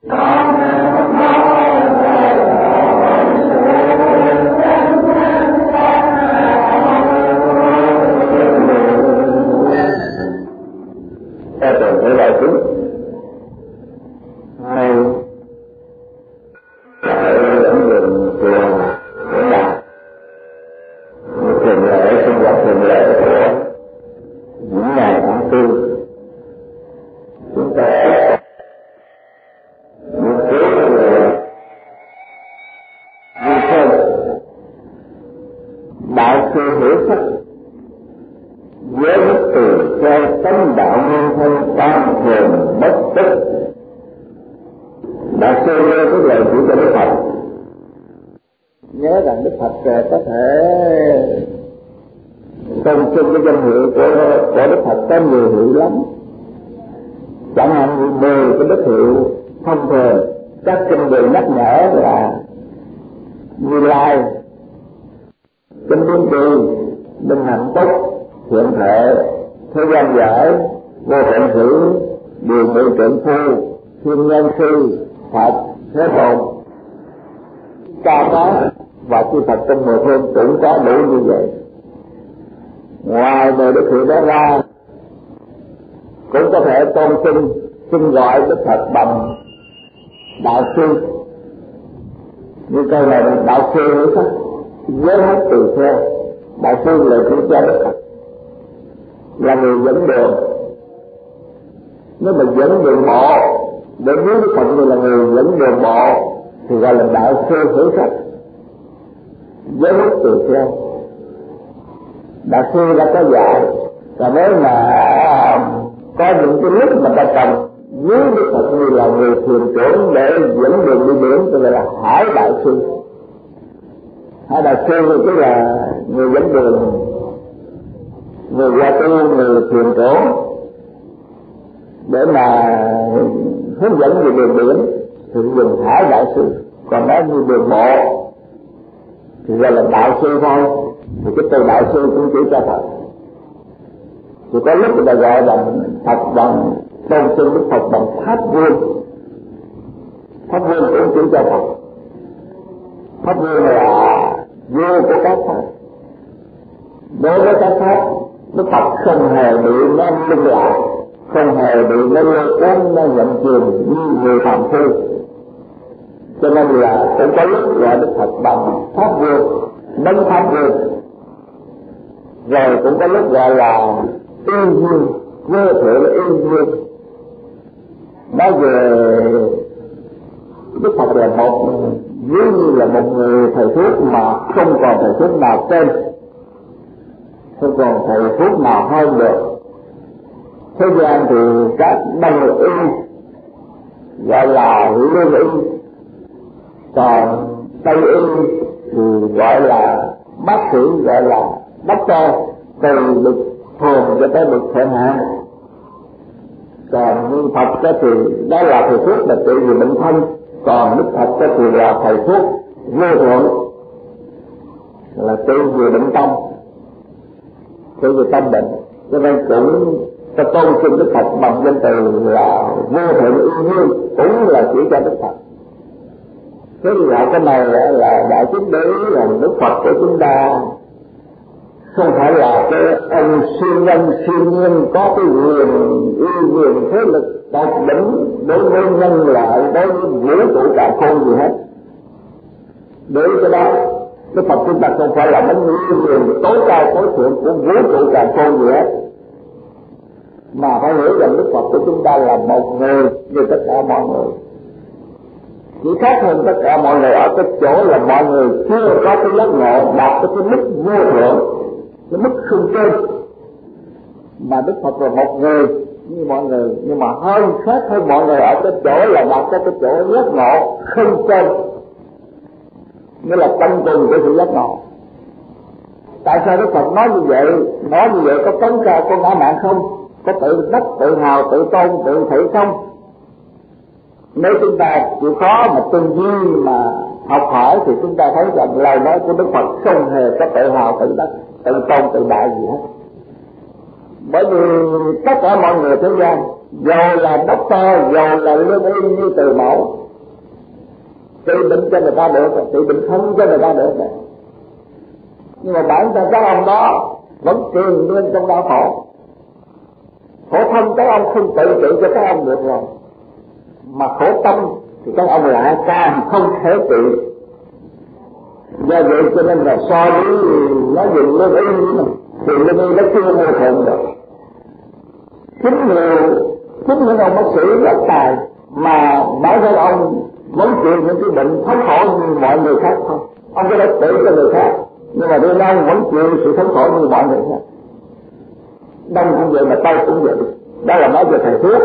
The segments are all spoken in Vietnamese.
Thiên nhân sư, Phật, Thế Tôn, Ca Tát và chư Phật trong mười phương cũng có đủ như vậy. Ngoài đời đức hiệu đó ra, cũng có thể tôn xin gọi Đức Phật bằng đạo sư. Như câu này đạo sư nữa sao? Giới hết từ theo. Đạo sư là chữ cha Đức Phật, là người dẫn đường. Nếu mà dẫn đường bộ để biết Đức Phật như là người dẫn đường bộ thì gọi là đạo sư hữu sách. Giới hết từ theo. Đạo sư đã có dạy, và nếu mà có những cái lúc mà ta cần với Đức Phật như là người thuyền trưởng để dẫn đường đi biển, thì gọi là hải đạo sư. Hải đạo sư tức là người dẫn đường, người gia tu, người thuyền trưởng để mà hướng dẫn về đường biển thì dùng hải đạo sư. Còn nói như đường bộ thì gọi là đạo sư thôi. Thì cái từ đạo sư cũng chỉ cho Phật. Thì có lúc người ta gọi bằng Phật bằng tôn xưng Đức Phật bằng Pháp Vương. Pháp Vương cũng chỉ cho Phật. Pháp Vương là vua của các pháp. Đối với các pháp, Đức Phật không hề bị nó lưng lại, không hề bị nó lôi cuốn, nó nhận chìm như người phàm phu. Cho nên là cũng có lúc gọi Đức Phật bằng Pháp Vương, Đấng Pháp Vương. Rồi cũng có lúc gọi là Yên Dương, vô thượng Yên Dương. Nói về Đức Phật là một, giống như là một người thầy thuốc mà không còn thầy thuốc nào trên, không còn thầy thuốc nào hơn được. Thế gian thì các đông y gọi là lương y, còn tây y thì gọi là bác sĩ, gọi là doctor, từ bậc thường cho tới bậc thượng hạng. Còn như Phật thì đó là thầy thuốc là trị vì bệnh thân, còn Đức Phật thì là thầy thuốc vô thượng, là trị vì bệnh tâm, trị vì tâm bệnh. Cho nên cũng ta tôn xưng Đức Phật bằng danh từ là vô thượng Yên Dương, cũng là chỉ cho Đức Phật. Thế là cái này là đại chúng đấy là Đức Phật của chúng ta không phải là cái ông siêu nhân siêu nhiên có cái quyền uy quyền thế lực tột đỉnh đối với nhân loại, đối với vũ trụ cả khôn gì hết. Đối với cái đó Đức Phật chúng ta không phải là đấng uy quyền tối cao tối thượng của vũ trụ cả khôn gì hết, mà phải hiểu rằng Đức Phật của chúng ta là một người như tất cả mọi người. Chỉ khác hơn tất cả mọi người ở cái chỗ là mọi người chưa có cái giác ngộ đạt tới cái mức vô thượng, cái mức không trên. Mà Đức Phật là một người như mọi người, nhưng mà hơn khác hơn mọi người ở cái chỗ là đạt tới cái chỗ giác ngộ không trên, nghĩa là trong cùng của sự giác ngộ. Tại sao Đức Phật nói như vậy? Nói như vậy có tấn cao, có ngã mạn không? Có tự đắc, tự hào, tự tôn, tự thị không? Nếu chúng ta chịu khó mà tư duy mà học hỏi thì chúng ta thấy rằng lời nói của Đức Phật không hề có tự hào, tự đắc, tự tôn, tự đại gì hết. Bởi vì tất cả mọi người thế gian dầu là doctor, dầu là lương y như Từ Mẫu, trị bệnh cho người ta được, trị bệnh thân cho người ta được. Nhưng mà bản thân các ông đó vẫn truyền miên trong đau khổ. Khổ thân các ông không tự trị cho các ông được rồi, mà khổ tâm thì các ông lại càng không thể trị. Do vậy cho nên là so với nó dùng lương y thì lương y nó chưa vô thượng được. Chính những ông bác sĩ rất tài mà bản thân ông vẫn chịu những cái bệnh thống khổ như mọi người khác thôi. Ông có thể tự cho người khác, nhưng mà đôi ông vẫn chịu sự thống khổ như mọi người khác. Đông cũng vậy mà Tây cũng vậy. Đó là nói về thầy thuốc.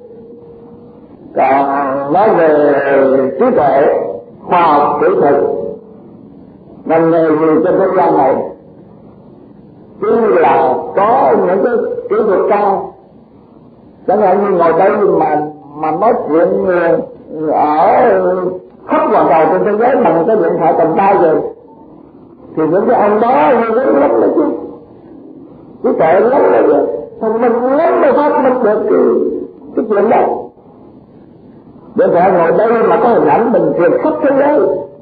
Còn nói về trí tuệ, khoa học kỹ thuật, ngành nghề gì trên thế gian này, chứ là có những cái kỹ thuật cao. Chẳng hạn như ngồi đây mà nói chuyện ở khắp hoàn cầu trên thế giới bằng cái điện thoại cầm tay rồi, thì những cái ông đó lớn lắm đó chứ, trí tuệ lắm rồi, thông minh lắm mới phát minh được cái chuyện đó. Điện thoại ngồi đây mà có hình ảnh mình truyền khắp thế giới.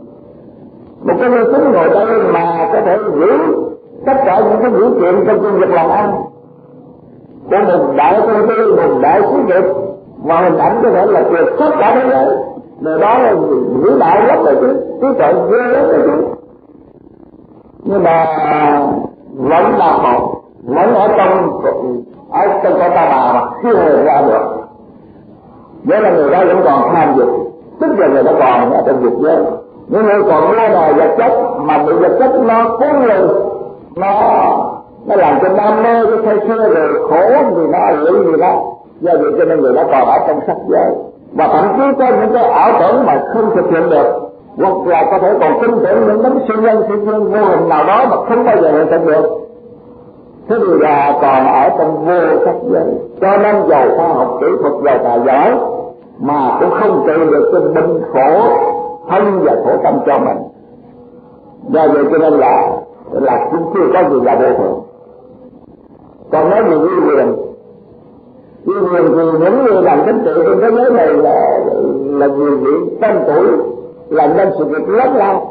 Một cái nhân tính ngồi đây mà có thể giữ tất cả những cái dữ kiện trong công việc làm ăn của một đại công ty, một đại xí nghiệp, mà hình ảnh có thể là truyền khắp cả thế giới. Điều đó là vĩ đại lắm rồi chứ, trí tuệ ghê lắm rồi chứ. Nhưng mà vẫn đau khổ, vẫn ở trong con ta bà mà chưa hề ra được. Vậy là người đó vẫn còn tham dục, tức là người đó còn ở trong dục giới. Những người còn mê là vật chất mà bị vật chất nó cuốn lên, nó làm cho đam mê cái say sưa rồi khổ vì nó lụy vì nó. Do vậy cho nên người đó còn ở trong sắc giới, và thậm chí có những cái ảo tưởng mà không thực hiện được, hoặc là có thể còn tin tưởng những đấng siêu nhân vô hình nào đó mà không bao giờ hiện thực được. Thế thì là còn ở trong vô sắc giới. Cho nên giàu khoa học kỹ thuật, giàu tài giỏi mà cũng không trị được cái bệnh khổ thân và khổ tâm cho mình. Do vậy cho nên là cũng chưa có gì là vô thượng. Còn nói về uy quyền thì những người làm chính trị trên thế giới này là nhiều vị tên tuổi làm nên sự việc lớn lao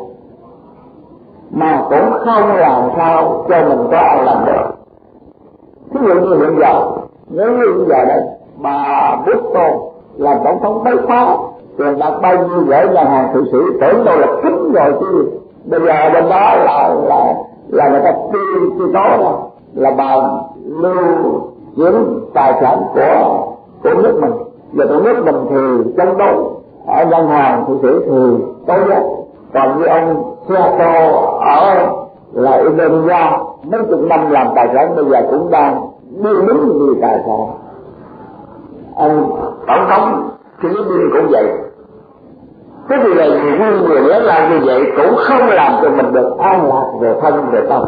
mà cũng không làm sao cho mình có ai làm được. Ví dụ như hiện giờ, nếu như hiện giờ đây mà Bush làm tổng thống mấy khóa, tiền bạc bao nhiêu gửi ngân hàng Thụy Sĩ tưởng đâu là kính rồi chứ. Bây giờ bên đó là người ta chi tố đó là bà lưu chuyển tài sản của nước mình. Giờ của nước mình thì chống đối, ở ngân hàng Thụy Sĩ thì tối giác. Còn như ông Seattle ở là Indonesia mấy chục năm làm tài sản bây giờ cũng đang điêu đứng vì tài sản. Ông tổng thống Philippines cũng vậy. Thế thì là những người lớn làm như vậy cũng không làm cho mình được an lạc về thân về tâm.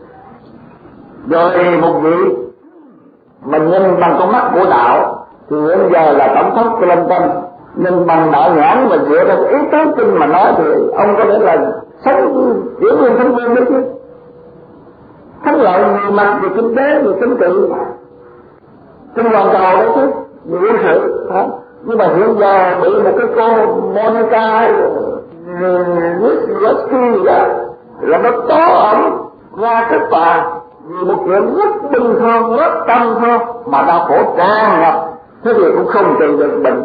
Rồi một vị mình nhìn bằng con mắt của đạo thì hiện giờ là tổng thống Clinton, nhìn bằng đạo nhãn mà dựa theo ý tứ kinh mà nói thì ông có thể là sống diễn viên thánh viên đấy chứ, thắng lợi nhiều mặt về kinh tế, về chính trị trên toàn cầu đấy chứ, về quân sự. Nhưng mà hiện giờ bị một cái cô Monica Lewinsky là nó tố ổng ra kết quả vì một chuyện rất bình thường, rất tâm thôi mà đau khổ tràn ngập, thế thì cũng không trị được bệnh.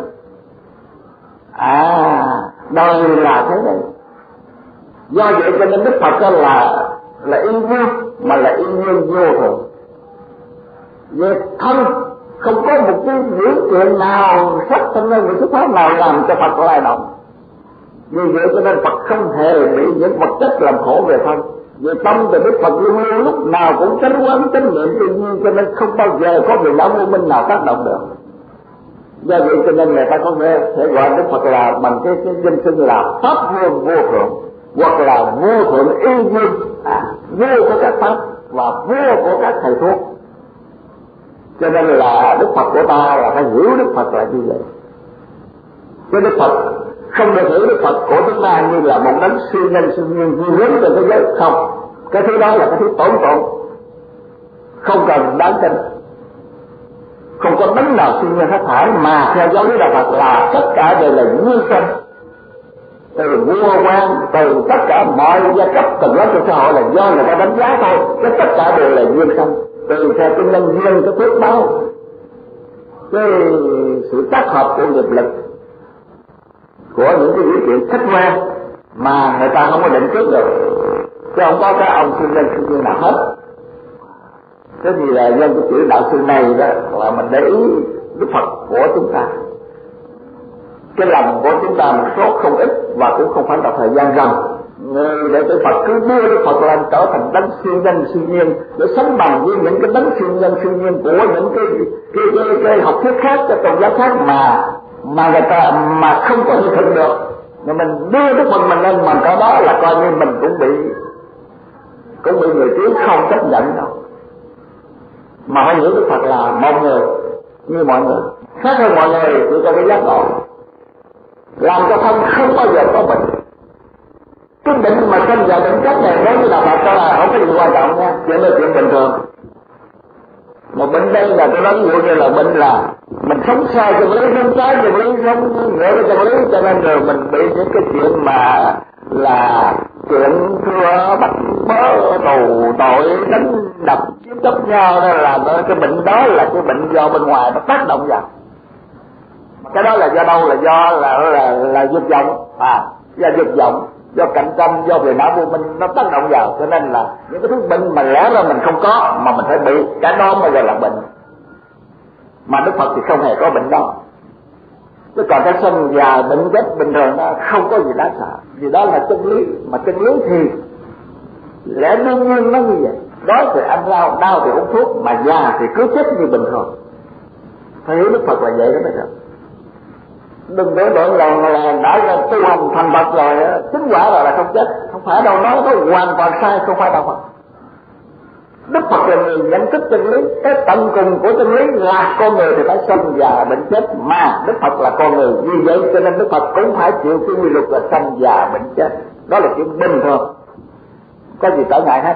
Đời là thế này. Do vậy cho nên Đức Phật là yên vui, mà là yên nhiên vô thường. Về thân không có một cái dữ kiện nào sắc thân hay một pháp nào làm cho Phật lay động. Vì vậy cho nên Phật không hề bị những vật chất làm khổ về thân. Về tâm thì Đức Phật luôn luôn lúc nào cũng tránh quán chánh niệm tự nhiên, cho nên không bao giờ có việc động vô minh nào tác động được. Do vậy cho nên người ta có thể gọi Đức Phật là bằng cái danh xưng là pháp vương vô thượng, hoặc là vô thượng y nhiên, vô của các pháp và vô của các thầy thuốc. Cho nên là Đức Phật của ta là phải hiểu Đức Phật là như vậy. Chứ Đức Phật không được hiểu Đức Phật của chúng ta như là một đấng siêu nhân siêu nhiên duy nhất trên thế giới. Không, cái thứ đó là cái thứ tổn tụng, không cần đáng tin, không có đấng nào siêu nhiên hết thảy, mà theo giáo lý đạo Phật là tất cả đều là duyên sanh. Từ vua quan, từ tất cả mọi giai cấp tầng lớp trong xã hội là do người ta đánh giá thôi, cái tất cả đều là duyên sanh. Từ theo cái nhân duyên, cái phước báo, cái sự tác hợp của nghiệp lực, của những cái điều kiện khách quan mà người ta không có định trước được, chứ không có cái ông siêu nhân siêu nhiên nào hết. Cái gì là nhân cái chữ đạo sư này đó là mình để ý Đức Phật của chúng ta. Cái lòng của chúng ta một số không ít và cũng không phải là thời gian gần. Người đệ tử Phật cứ đưa Đức Phật lên trở thành đấng siêu nhân siêu nhiên để sánh bằng với những cái đấng siêu nhân siêu nhiên của những cái học thuyết khác, cái tôn giáo khác mà người ta mà không có hiện thực được. Mà mình đưa Đức Phật mình lên mà cái đó là coi như mình cũng bị người trước không chấp nhận đâu. Mà phải hiểu Đức Phật là một người như mọi người, khác hơn mọi người chỉ cho cái giác ngộ, làm cho thân không bao giờ có bệnh. Cái bệnh mà sinh ra bệnh chất này nếu như là Phật cho là không có gì quan trọng nha, chuyện là chuyện bình thường. Một bệnh đây là tôi nói ví dụ như là bệnh là mình sống sai chân lý, sống trái chân lý, sống ngược với chân lý, cho nên rồi mình bị những cái chuyện mà là chuyện thưa bắt bớ tù tội đánh đập chiếm chấp nhau, đó là cái bệnh đó là cái bệnh do bên ngoài nó tác động vào. Cái đó là do đâu? Là do là dục vọng, do dục vọng, do cạnh tranh, do về não vô minh nó tác động vào, cho nên là những cái thứ bệnh mà lẽ ra mình không có mà mình phải bị, cái đó mới gọi là bệnh. Mà Đức Phật thì không hề có bệnh đó. Chứ còn cái sinh già bệnh chết bình thường đó không có gì đáng sợ, vì đó là chân lý. Mà chân lý thì lẽ đương nhiên nó như vậy. Đói thì ăn rau, đau thì uống thuốc, mà già thì cứ chết như bình thường. Phải hiểu Đức Phật là vậy đó bây giờ. Đừng để đổi lòng là đã tu hành thành Phật rồi, chính quả rồi là không chết. Không phải đâu, nó hoàn toàn sai, không phải đâu Phật. Đức Phật là người nhận thức chân lý. Cái tận cùng của chân lý là con người thì phải sanh già bệnh chết, mà Đức Phật là con người, vì vậy cho nên Đức Phật cũng phải chịu cái quy luật là sanh già bệnh chết. Đó là chuyện bình thường, có gì trở ngại hết.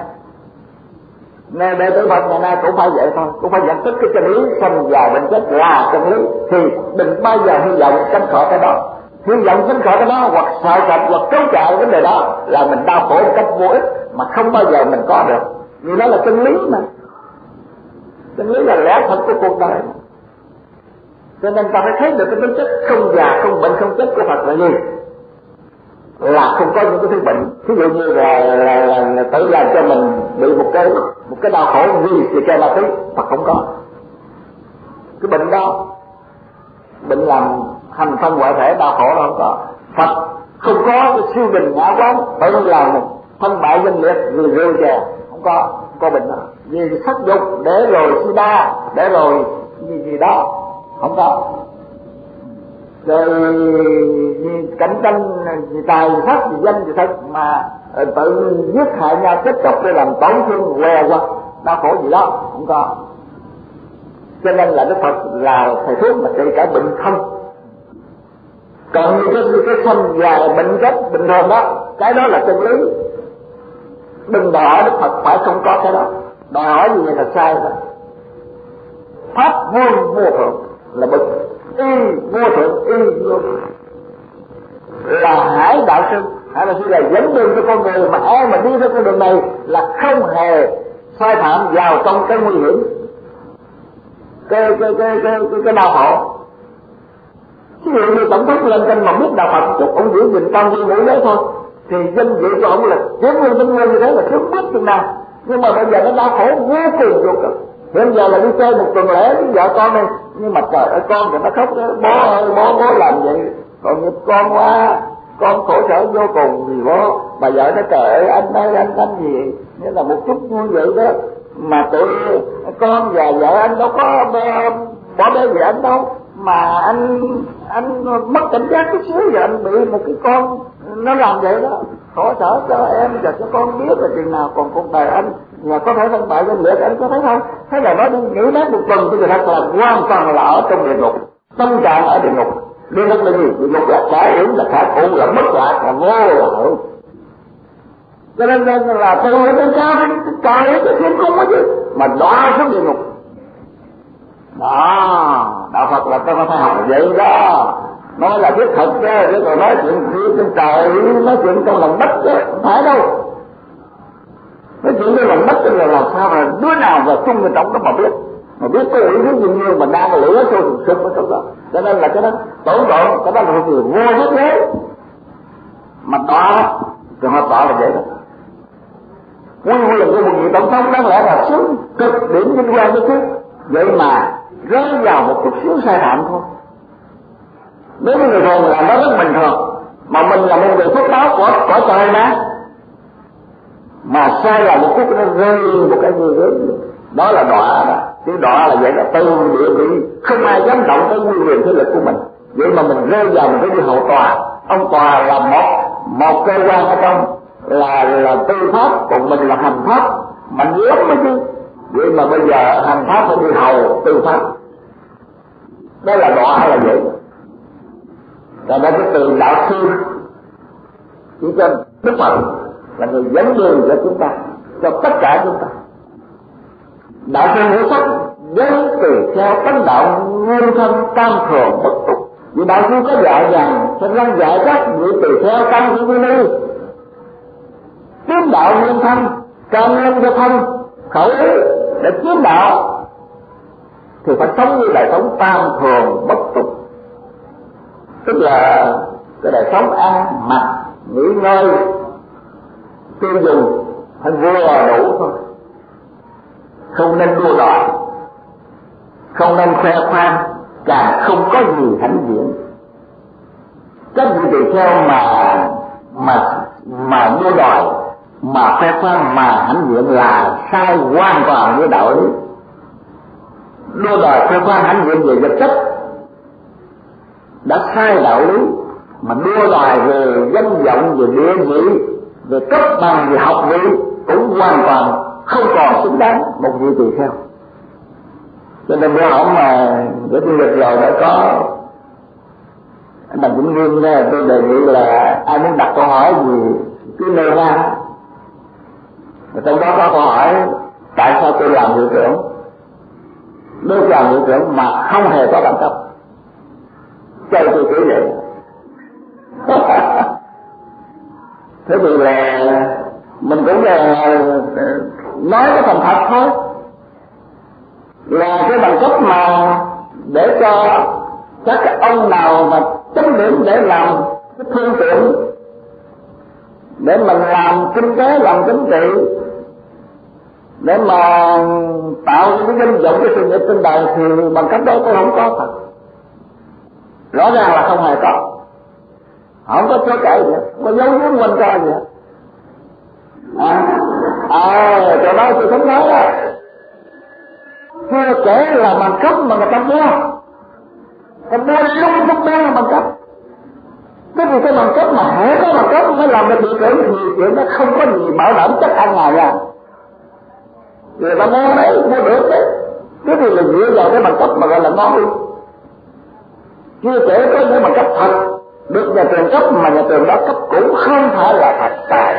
Nên đệ tử Phật ngày nay cũng phải vậy thôi, cũng phải nhận thức cái chân lý sanh già bệnh chết là chân lý, thì đừng bao giờ hy vọng tránh khỏi cái đó. Hy vọng tránh khỏi cái đó hoặc sợ sệt hoặc trốn chạy vấn đề đó là mình đau khổ một cách vô ích mà không bao giờ mình có được. Vì đó là chân lý mà. Chân lý là lẽ thật của cuộc đời. Cho nên ta phải thấy được cái tính chất không già, không bệnh, không chết của Phật là gì? Là không có những cái thứ bệnh. Ví dụ như là tự làm cho mình bị một cái đau khổ vì thì cái ma túy, Phật không có. Cái bệnh đó, bệnh làm hành thân ngoại thể đau khổ nó không có. Phật không có cái siêu đình ngã quán tự làm thân bại danh liệt vì rượu chè, không có bệnh đó. Vì sắc dục để rồi sida, để rồi gì đó, không có. Rồi vì cạnh tranh, vì tài sắc, vì danh, vì thật mà tự giết hại nhau kết cục để làm tổn thương què quặt đau khổ gì đó, không có. Cho nên là Đức Phật là thầy thuốc mà trị cả bệnh không. Còn cái sanh già bệnh chết bình thường đó, cái đó là chân lý. Đừng đòi hỏi Đức Phật phải không có cái đó, đòi hỏi gì vậy là sai rồi. Pháp vô thượng là bậc y vô thượng, y vô thượng là hải đạo sư. Hải đạo sư là dẫn đường cho con người, mà ai mà đi theo con đường này là không hề sai phạm vào trong cái nguy hiểm, cái đau khổ. Ví dụ như tổng thống lên trên mà biết đạo Phật chút, ông giữ gìn trong cái mũi đấy thôi, thì danh dự của ông là chiếm nguyên tinh nguyên như thế là trước biết chừng nào. Nhưng mà bây giờ nó đau khổ vô cùng vô cực. Hiện giờ là đi chơi một tuần lễ với vợ con này, nhưng mà trời ơi con thì nó khóc đó, bố làm vậy, còn nghiệp con quá, con khổ sở vô cùng vì bố. Bà vợ nó trời ơi anh ơi anh gì, nghĩa là một chút như vậy đó, mà tụi con và vợ anh đâu có bỏ bê về anh đâu, mà anh mất cảnh giác chút xíu rồi anh bị một cái con nó làm vậy đó, khổ sở cho em và cho con biết là chừng nào còn cuộc đời anh là có thể thân bại danh liệt, anh có thấy không? Thế là nó đi nghỉ mát một tuần thì thật là hoàn toàn là ở trong địa ngục, tâm trạng ở địa ngục. Địa ngục là gì? Địa ngục là khả yểm, là khả khổ, là mất lạc, là vô là hữu. Cho nên là từ lên cao trời cái thiên cung đó chứ, mà đọa xuống địa ngục. Đó, đạo Phật là tôi phải học vậy đó, nói là thiết thực đó, chứ còn nói chuyện trên trời, nói chuyện trong lòng đất đó, không phải đâu. Nói chuyện trong lòng đất là làm sao mà đứa nào vào chung ở trong đó mà biết có ủy biết dường như mà đang lửa sôi sục ở trong đó. Cho nên là cái đó tổn độ, cái đó là một người vô hết thế. Mà đó, trường hợp đó là vậy đó. Nguyên quyền của một vị tổng thống đáng lẽ là xuống cực điểm vinh quang đó chứ, vậy mà rơi vào một chút xíu sai phạm thôi. Nếu như người thường làm đó rất bình thường, mà mình là một người phước báo của trời mà sai là một phút nó rơi một cái gì đó, đó là đọa đó. Chứ đọa là vậy đó, từ địa vị không ai dám động tới nguyên quyền thế lực của mình. Vậy mà mình rơi vào mình phải đi hậu tòa. Ông tòa là một cơ quan ở trong là tư pháp, còn mình là hành pháp, mạnh lắm đó chứ. Vậy mà bây giờ hành pháp phải đi hầu tư pháp, đó là đọa là vậy. Và đó cái từ đạo sư chỉ cho Đức Phật là người dẫn đường cho chúng ta, cho tất cả chúng ta. Đạo sư ngũ sắc với từ theo tánh đạo nguyên thân tam thường bất tục. Vì đạo sư có dạy rằng sẽ răng dạy các vị từ theo tam thiên quy ni, chiếm đạo nguyên thân, càng nhân cho thân khẩu ý để chiếm đạo thì phải sống như đời sống tam thường bất tục, tức là cái đời sống ăn mặc nghỉ ngơi tiêu dùng phải vừa đủ thôi, không nên đua đòi, không nên khoe khoang, càng không có gì hãnh diện. Các vị tỳ kheo mà đua đòi, mà khoe khoang, mà hãnh diện là sai hoàn toàn với đạo lý. Đua đòi khoe khoang hãnh diện về vật chất đã sai đạo lý, mà đua đòi về danh vọng, về địa vị, về cấp bằng, về học vị cũng hoàn toàn không còn xứng đáng một vị tỳ kheo. Cho nên bữa hổm mà bữa du lịch rồi đã có anh Đặng Vĩnh Nghiêm đó, tôi đề nghị là ai muốn đặt câu hỏi gì cứ nêu ra. Và trong đó có câu hỏi tại sao tôi làm hiệu trưởng, đối làm hiệu trưởng mà không hề có bằng cấp. Chơi tôi kỹ vậy. Thế thì là mình cũng là nói cái thành thật thôi, là cái bằng cấp mà để cho các ông nào mà chấm điểm để làm cái phương tiện để mình làm kinh tế, làm chính trị, để mà tạo cái danh vọng, cái sự nghiệp trên đời, thì bằng cấp đó tôi không có thật. Rõ ràng là không hề có, không có chối cãi gì, không có dấu giếm quanh co gì. Cho đó tôi không nói đó. Chưa kể là bằng cấp mà người ta mua, lung tung mua bằng cấp. Thế thì cái bằng cấp mà hễ có bằng cấp mới làm được hiệu trưởng thì chuyện nó không có gì bảo đảm chắc ăn ngày ra. Người ta mua đấy, mua được đấy. Thế thì là dựa vào cái bằng cấp mà gọi là ngon đi. Chưa kể có những bằng cấp thật được nhà trường cấp mà nhà trường đó cấp cũng không phải là thật tài.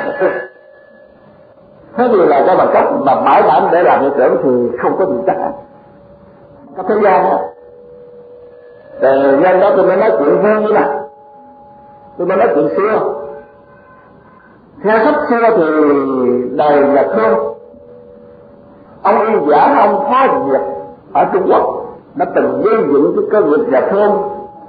Thế thì là cái bằng cấp mà bảo đảm để làm hiệu trưởng thì không có gì chắc ăn. Có thế gian đó. Nhân đó tôi mới nói chuyện vui nè, tôi mới nói chuyện xưa. Theo sách xưa thì đời Nhật Hương, ông Yên Giả, ông Phó Việt ở Trung Quốc đã từng gây dựng cái cơ nghiệp Nhật Hương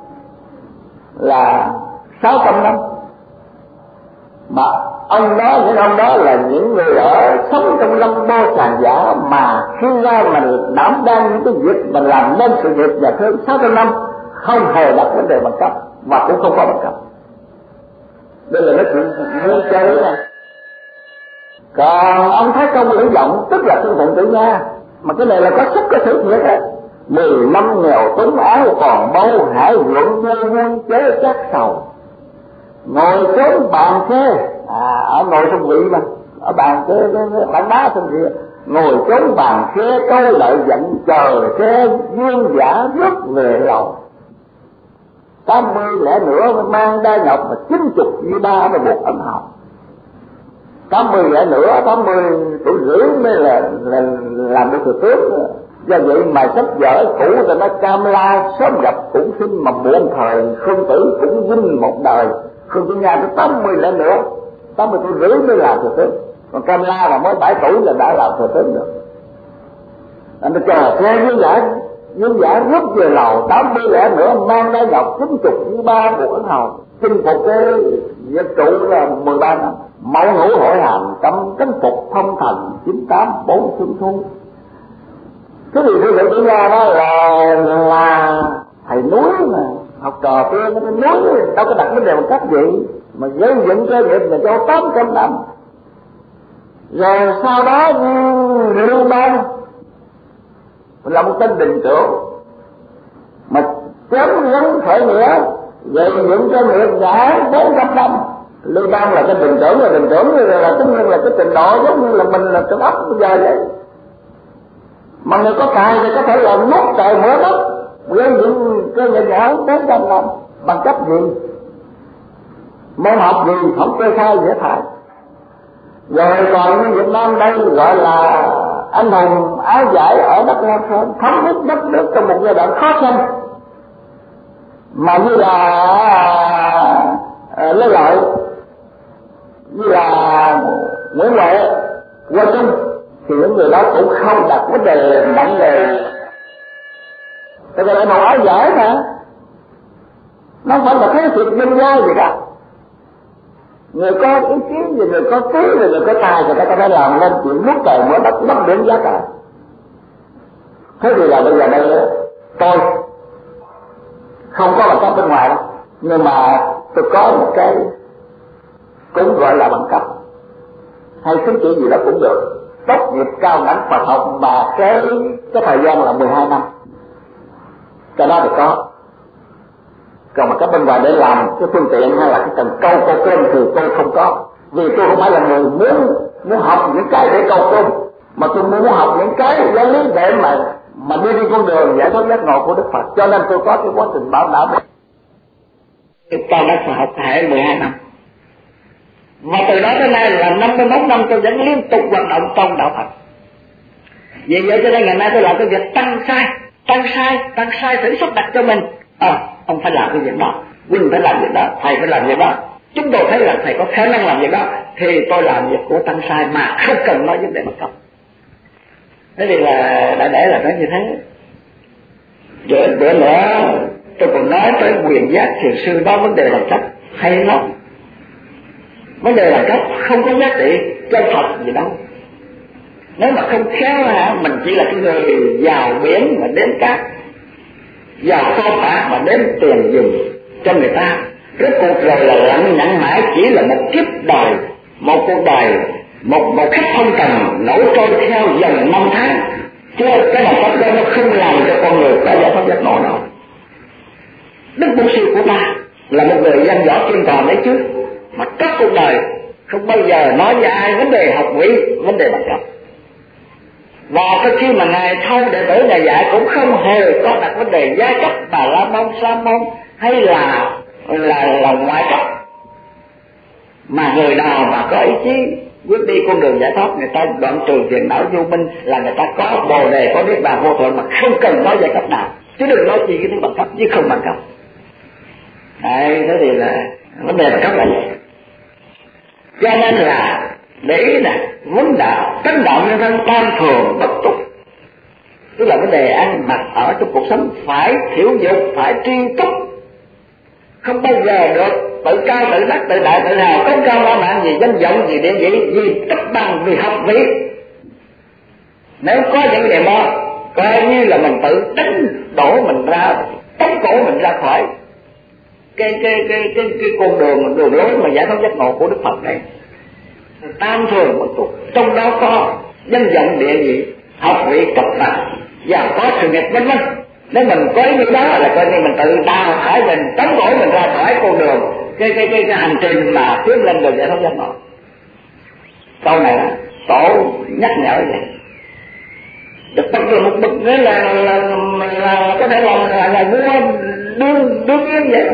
là 600 năm. Mà ông đó, những ông đó là những người ở sống trong lâm mô sàn giả, mà khi ra mình đảm đang những cái việc mình làm nên sự nghiệp Nhật Hương 600 năm không hề đặt vấn đề bằng cấp và cũng không có bằng cấp. Đây là nói chuyện muốn chơi này. Còn ông Thái Công Lưỡng Vọng, tức là Thương Phụng Tử Nha, mà cái này là có sức có sự thiệt đấy. 10 năm nghèo túng áo còn bâu, hải ruộng vui vui chế chắc sầu. Ngồi trốn bàn khê, ở ngồi sông Vị mà, ở bàn khê, bản đá sông Vị, ngồi trốn bàn khê câu lợi giận chờ xe duyên giả rước về lầu. 80 lẻ nữa mới mang đa nhọc mà 90 như ba mới buộc ấm hồng. 80 lẻ nữa, 80 tuổi rưỡi mới là làm được thừa tướng. Do vậy mà sách vở cũ là nó cam la sớm gặp cũng sinh mà muộn thời, Khương Tử cũng vinh một đời, Khương Tử Nha tới 80 lên nữa, 80 tuổi rưỡi mới làm thừa tướng, còn Cam La là mới 7 tuổi là đã làm thừa tướng được. Anh ta chờ xe dương giả rút về lầu 80 lẻ nữa mang đá ngọc 90 như ba của ấn hầu, chinh phục cái vật trụ là 13 năm, mẫu hữu hội hành cấm cánh phục thông thành 98 4 xuân thu. Cái gì Khương Tử Nha đó là thầy núi mà học trò tôi nó núi đâu có đặt vấn đề bằng cách gì mà gây dựng cơ nghiệp là cho 800 năm. Rồi sau đó Lưu Bang là một tên đình trưởng mà chém gắn khởi nghĩa gây dựng cơ nghiệp đã 400 năm. Lưu Bang là cái đình trưởng rồi là tất nhiên là cái trình độ giống như là mình là cái ấp bây giờ vậy. Mà người có tài thì có thể là nốt trời mở đất gây dựng cơ nghiệp giả 400 năm bằng cách gì? Môn học gì không kê khai dễ thải. Rồi còn Việt Nam đây gọi là anh hùng áo giải ở đất Nam Sơn, thống nhất đất nước trong một giai đoạn khó khăn, mà như là Lê Lợi, như là Nguyễn Huệ, Quang Trung thì những người đó cũng không đặt vấn đề nặng nề. Tại vì anh hùng áo giải mà nó không phải là thế thiệt nhân giai gì cả. Người có ý chí gì, người có trí rồi người có tài thì ta có thể làm nên chuyện nước trời mở đất lấp biển giá cả. Thế thì là bây giờ đây tôi không có bằng cấp bên ngoài đâu, nhưng mà tôi có một cái cũng gọi là bằng cấp hay chứng chỉ gì đó cũng được, tốt nghiệp cao đẳng Phật học mà cái thời gian là 12 năm, cái đó thì có. Còn mà cái bên ngoài để làm cái phương tiện hay là cái cần câu cô cơm thì tôi không có, vì tôi không phải là người muốn học những cái để câu cơm, mà tôi muốn học những cái giáo lý để mà đi con đường giải thoát giác ngộ của Đức Phật. Cho nên tôi có cái quá trình bảo đảm cao đẳng Phật học hệ 12 năm, và từ đó tới nay là 51 năm tôi vẫn liên tục hoạt động trong đạo Phật. Vì vậy cho nên ngày nay tôi làm cái việc tăng sai thử sắp đặt cho mình. Ông phải làm cái việc đó, Quynh phải làm việc đó, thầy phải làm việc đó, chúng tôi thấy là thầy có khả năng làm việc đó thì tôi làm việc của tăng sai mà không cần nói vấn đề bằng cấp. Thế thì là đã để là nó như thế. Bữa nữa tôi còn nói tới quyền giác thiền sư đó, vấn đề bằng cấp hay lắm. Vấn đề bằng cấp không có giá trị chân thật gì đâu. Nếu mà không khéo mình chỉ là cái người vào biển mà đếm cát, vào kho bạc mà đếm tiền dùng cho người ta, cái cuộc đời là lặng nhặng mãi, chỉ là một kiếp đời, một cuộc đời, một khách không cần nổi trôi theo dòng năm tháng. Chứ cái bằng cấp đó nó không làm cho con người ta giải thoát giác ngộ đâu. Đức Bổn Sư của ta là một người văn võ chuyên toàn đấy chứ, mà tất cuộc đời không bao giờ nói với ai vấn đề học vị, vấn đề bằng cấp. Và cái khi mà ngài thâu đệ tử ngài dạy cũng không hề có đặt vấn đề giai cấp Bà La Môn, Sa Môn hay là ngoại cấp, mà người nào mà có ý chí quyết đi con đường giải thoát, người ta đoạn trừ phiền não vô minh là người ta có bồ đề, có niết bàn vô thượng mà không cần nói giai cấp nào, chứ đừng nói gì cái thứ bằng cấp chứ không bằng cấp. Đấy, thế thì là vấn đề bằng cấp là vậy. Cho nên là để ý nè, vấn đạo tánh đạo nhân thân tam thường bất tục, tức là vấn đề ăn mặc ở trong cuộc sống phải thiểu dục, phải tri túc, không bao giờ được tự cao tự đắc, tự đại tự hào, công cao lãng mạn gì, danh vọng gì, địa vị gì, tất bằng vì học vị. Nếu có những đề mơ coi như là mình tự đánh đổ mình ra, tống cổ mình ra khỏi cái con đường lối mà giải thoát giác ngộ của Đức Phật này. Tam thường bất tục, trong đó có danh vọng địa vị, học vị, cấp bậc, và có sự nghiệp vân vân. Nếu mình có ý đó là coi như mình tự đào thải mình, tống cổ mình ra khỏi con đường cái hành trình mà tiến lên đường giải thoát giác ngộ. Câu này là tổ nhắc nhở vậy. Đức Phật là một bậc nữa là có thể là vua đương nhiên vậy.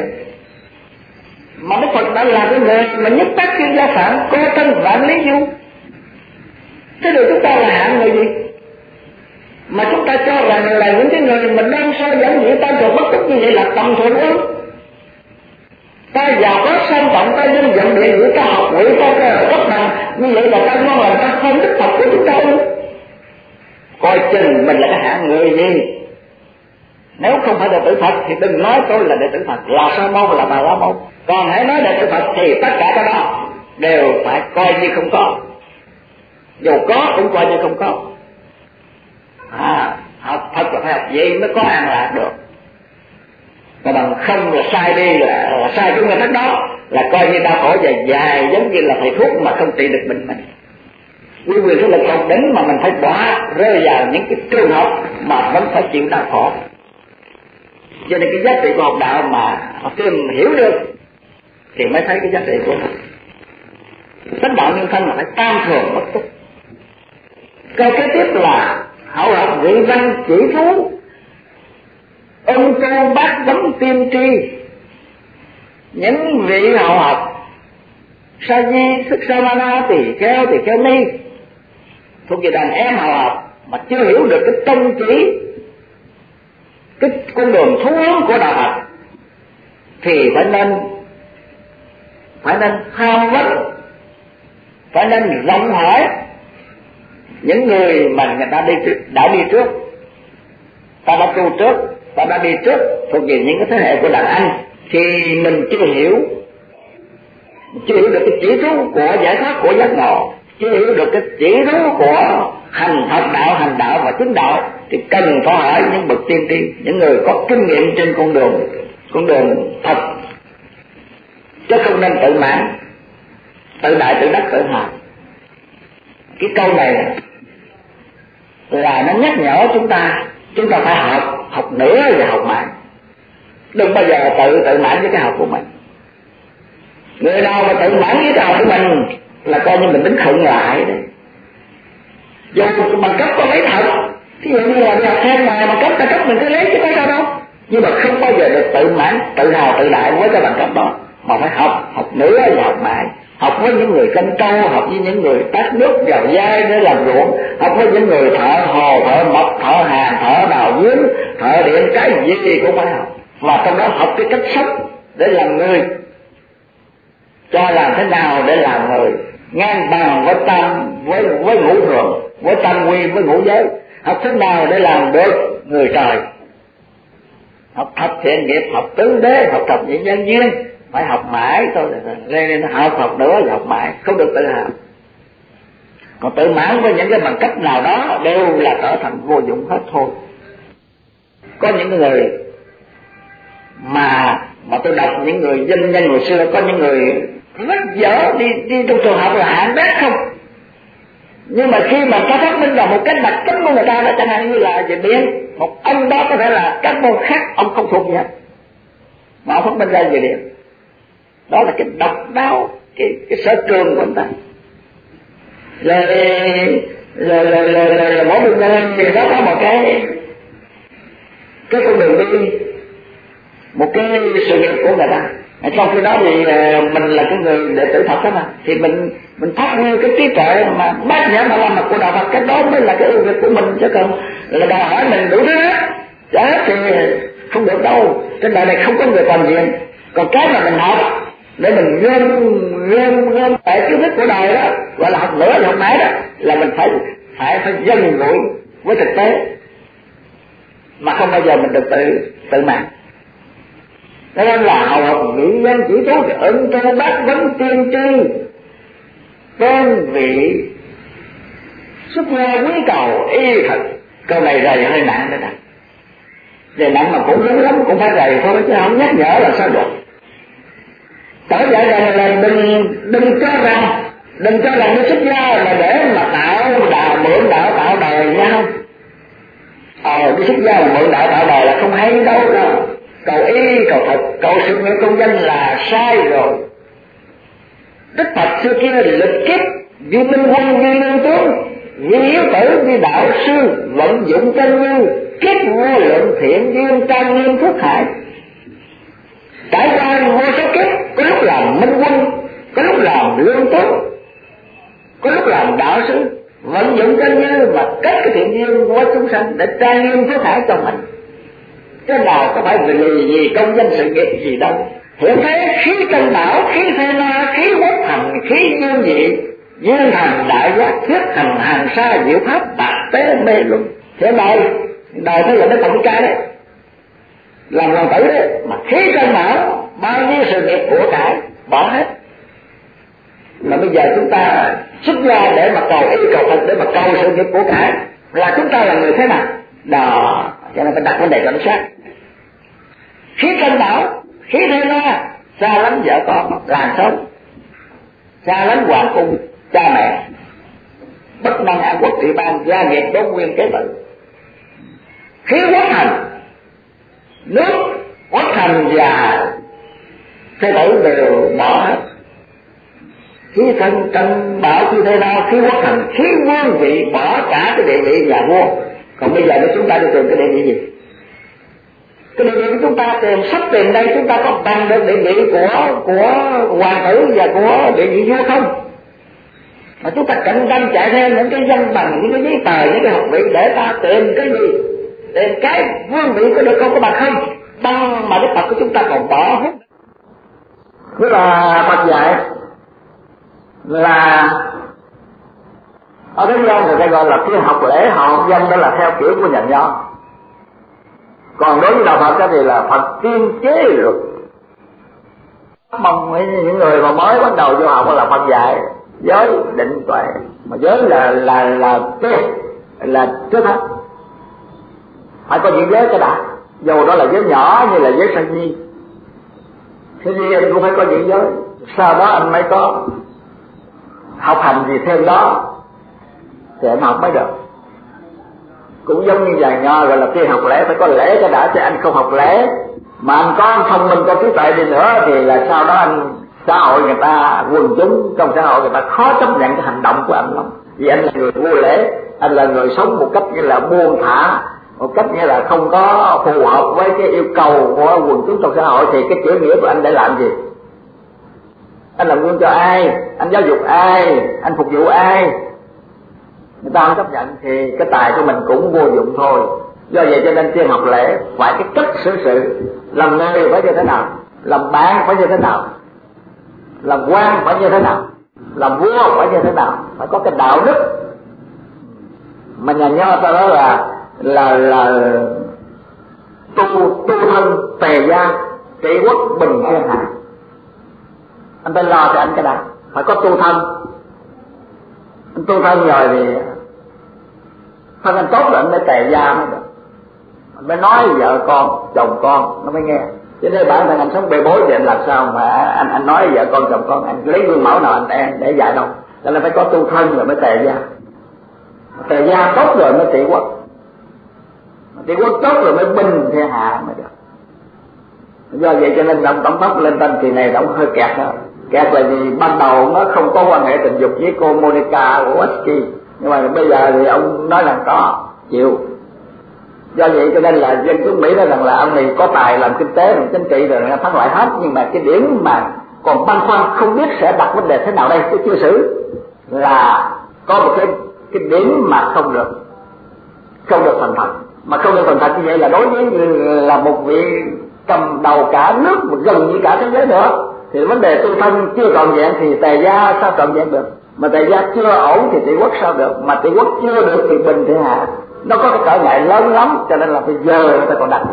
Mà Đức Phật đã là cái người mà nhất tác chuyên gia phản, có thân vạn lý du. Thế rồi chúng ta là hạng người gì? mà chúng ta cho rằng là những cái người mình đang so dẫn giữa tam thường bất túc như vậy là tầm thường ư? Ta giàu có sang trọng, ta dân vận địa vị, ta học vị, ta cấp bằng như vậy là ta ngon lành, ta không đức Phật của chúng ta ư? Coi chừng mình là cái hạng người gì. Nếu không phải đệ tử Phật thì đừng nói tôi là đệ tử Phật, là Sa môn, là Bà La môn. Còn hãy nói đệ tử Phật thì tất cả cái đó đều phải coi như không có, dù có cũng coi như không có. Học Phật là phải học gì mới có an lạc được. Mà bằng không là sai đi, là sai cái nguyên tắc đó, là coi như đau khổ dài giống như là thầy thuốc mà không trị được bệnh mình. Quy quyền thế lực không đến mà mình phải bỏ rơi vào những cái trường hợp mà vẫn phải chịu đau khổ. Cho nên cái giá trị của học đạo mà học tìm hiểu được thì mới thấy cái giá trị của nó. Tánh đạo nhân thân là phải tam thường bất túc. Câu kế tiếp là hậu học vị văn chỉ phú, ân tu bác vấn tiên tri. Những vị hậu học sa di, sức sa ma na, tỳ kheo ni thuộc về đàn em hậu học mà chưa hiểu được cái tông chỉ, cái con đường thú hướng của đạo Phật thì phải nên tham vấn, phải nên rộng hỏi những người mà người ta đã đi trước, ta đã tu trước, ta đã đi trước, thuộc về những cái thế hệ của đàn anh, thì mình chưa hiểu được cái chỉ số của giải thoát, của giác ngộ, chưa hiểu được cái chỉ số của hành Phật đạo, hành đạo và chứng đạo, thì cần phải hỏi những bậc tiên tri, những người có kinh nghiệm trên con đường thật, chứ không nên tự mãn, tự đại, tự đắc, tự hào. Cái câu này là nó nhắc nhở chúng ta phải học nữa và học mãi. Đừng bao giờ tự mãn với cái học của mình. Người nào mà tự mãn với cái học của mình là coi như mình tính khựng lại đấy. Dù bằng cấp có lấy thật, ví dụ như là đi học thêm mà cấp ta cấp mình cứ lấy chứ có sao đâu. Nhưng mà không bao giờ được tự mãn, tự hào, tự đại với cái bằng cấp đó, mà phải học nữa và học mãi. Học với những người canh trâu, học với những người tát nước vào vai để làm ruộng, học với những người thợ hồ, thợ mộc, thợ hàn, thợ đào giếng, thợ điện, cái gì cũng phải học. Và trong đó học cái cách sống để làm người, cho làm thế nào để làm người ngang bằng với tam, với ngũ thường, với tam quy, với ngũ giới. Học thế nào để làm được người trời. Học thập thiện nghiệp, học tứ đế, học thập nhị nhân duyên, phải học mãi thôi. Nên học nữa và học mãi, không được tự hào. Còn tự mãn với những cái bằng cấp nào đó đều là trở thành vô dụng hết thôi. Có những người mà tôi đọc những người danh nhân hồi xưa, có những người rất dở, đi trong trường học là hạng bét không. Nhưng mà khi mà ta phát minh ra một cái đặc tính của người ta, đó chẳng hạn như là về điện, một ông đó có thể là các môn khác ông không thuộc gì hết, mà ông phát minh ra về điện. Đó là cái độc đáo, cái sở trường của anh ta. Rồi mỗi một người thì đó có một cái con đường đi, một cái sự nghiệp của người ta. Trong khi đó thì mình là cái người đệ tử Phật đó mà, thì mình phát huy cái trí tuệ mà bát nhã mà làm mặt của đạo Phật, cái đó mới là cái ưu việt của mình, chứ còn là đòi hỏi mình đủ thứ hết thì không được đâu. Trên đời này không có người toàn diện. Còn cái mà mình học để mình gom tại kiến thức của đời đó, gọi là học nữa và học mãi đó, là mình phải dân gũi với thực tế, mà không bao giờ mình được tự mãn. Nên là hầu học vị danh chỉ thú ưng tu bác vấn tiên tri, tên vị xuất gia quý cầu y thật. Câu này rầy hơi nặng đó nè, rầy nặng mà cũng lớn lắm, cũng phải rầy thôi chứ không nhắc nhở là sao được. Tỏ vậy rằng là đừng cho rằng nó xuất gia là để mà mượn đạo tạo đời nhau. Cái xuất gia mà mượn đạo tạo đời là không hay đâu đâu. Cầu y, cầu Phật, cầu sự nghiệp công danh là sai rồi. Đức Phật xưa kia lực kiếp vì minh quân, vì lương tướng, vì yếu tử, vì đạo sư, vận dụng chân như kiếp vô lượng thiện duyên trang nghiêm phước hại. Trải qua vô số kiếp, có lúc làm minh quân, có lúc làm lương tướng, có lúc làm đạo sư, vận dụng chân như mà kết cái thiện duyên của chúng sanh để trang nghiêm phước hải cho mình. Cái nào có phải vì công danh sự nghiệp gì đâu. Hiểu thế khí cân bảo, khí phê la, khí quốc thành, khí dương vị, duyên thành đại giác, thuyết thành hàng sa diệu pháp, bạc tế mê luân. Thế đời thế là nó tổng ca đấy, làm hoàng tử đấy, mà khí cân bảo, bao nhiêu sự nghiệp của cải bỏ hết. Mà bây giờ chúng ta xuất ra để mà cầu ý cầu Phật, để mà cầu sự nghiệp của cải, là chúng ta là người thế nào? Đó, cho nên phải đặt vấn đề cảnh sát. Khí cân bảo, khí thế la, xa lánh vợ con, làng sống, xa lánh hoàng cung, cha mẹ, bất năng an quốc trị ban, gia nghiệp đốn nguyên kế tự. Khí quốc thành, nước quốc thành và thế tử đều bỏ hết. Khí thân cân bảo, khí thế la, khí quốc thành, khí vương vị, bỏ cả cái địa vị nhà vua. Còn bây giờ nếu chúng ta đi tìm cái địa vị gì? Cái địa vị của chúng ta tìm, sắp tìm đây chúng ta có bằng được địa vị của hoàng tử và của địa vị vua không? Mà chúng ta cạnh tranh chạy theo những cái văn bằng, những cái giấy tờ, những cái học vị để ta tìm cái gì? Tìm cái vương vị có được không, có bằng không? Bằng mà Đức Phật của chúng ta còn bỏ hết. Tức là Phật dạy là ở thế gian người ta gọi là khi học lễ họ học dân, đó là theo kiểu của nhà nho. Còn đối với đạo Phật thì là Phật tiên chế luật. Mong những người mà mới bắt đầu vô học là Phật dạy giới định tuệ, mà giới là trước hết phải có những giới cái đã, dù đó là giới nhỏ như là giới sanh nhi. Thế thì anh cũng phải có những giới, sau đó anh mới có học hành gì thêm đó thì anh học mới được. Cũng giống như vài nho gọi là khi học lễ phải có lễ cái đã, chứ anh không học lễ mà anh có thông minh có trí tuệ đi nữa thì là sau đó anh xã hội người ta, quần chúng trong xã hội người ta khó chấp nhận cái hành động của anh lắm. Vì anh là người vô lễ, anh là người sống một cách như là buông thả, một cách như là không có phù hợp với cái yêu cầu của quần chúng trong xã hội, thì cái chữ nghĩa của anh để làm gì? Anh làm gương cho ai? Anh giáo dục ai? Anh phục vụ ai? Người ta không chấp nhận thì cái tài của mình cũng vô dụng thôi. Do vậy cho nên khi học lễ phải cái cách xử sự, làm người phải như thế nào, làm bạn phải như thế nào, làm quan phải như thế nào, làm vua phải như thế nào, phải có cái đạo đức. Mà nhà nho ta nói là tu thân tề gia trị quốc bình thiên hạ. Anh phải lo cho anh cái nào, phải có tu thân. Anh tu thân rồi thì thân anh tốt rồi anh mới tề gia mới được, anh mới nói vợ con chồng con nó mới nghe. Cho nên bản thân anh sống bê bối thì anh làm sao mà anh nói vợ con chồng con, anh lấy gương mẫu nào anh để dạy đâu. Cho nên phải có tu thân rồi mới tề gia. Tề gia tốt rồi mới trị quốc, trị quốc tốt rồi mới bình thiên hạ mới được. Do vậy cho nên ông tổng thống lên tên kỳ này ông hơi kẹt đó. Kẹt là vì ban đầu nó không có quan hệ tình dục với cô Monica Lewinsky, nhưng mà bây giờ thì ông nói rằng có chịu. Do vậy cho nên là dân chúng Mỹ nói rằng là ông này có tài làm kinh tế, làm chính trị rồi thắng lợi hết, nhưng mà cái điểm mà còn băn khoăn không biết sẽ đặt vấn đề thế nào đây cái chưa xử là có một cái điểm mà không được thành thật. Mà không được thành thật như vậy là đối với là một vị cầm đầu cả nước mà gần như cả thế giới nữa, thì vấn đề tu thân chưa trọn vẹn thì tề gia sao trọn vẹn được? Mà tề gia chưa ổn thì trị quốc sao được? Mà trị quốc chưa được thì bình thiên hạ. Nó có cái trở ngại lớn lắm, cho nên là bây giờ người ta còn đặt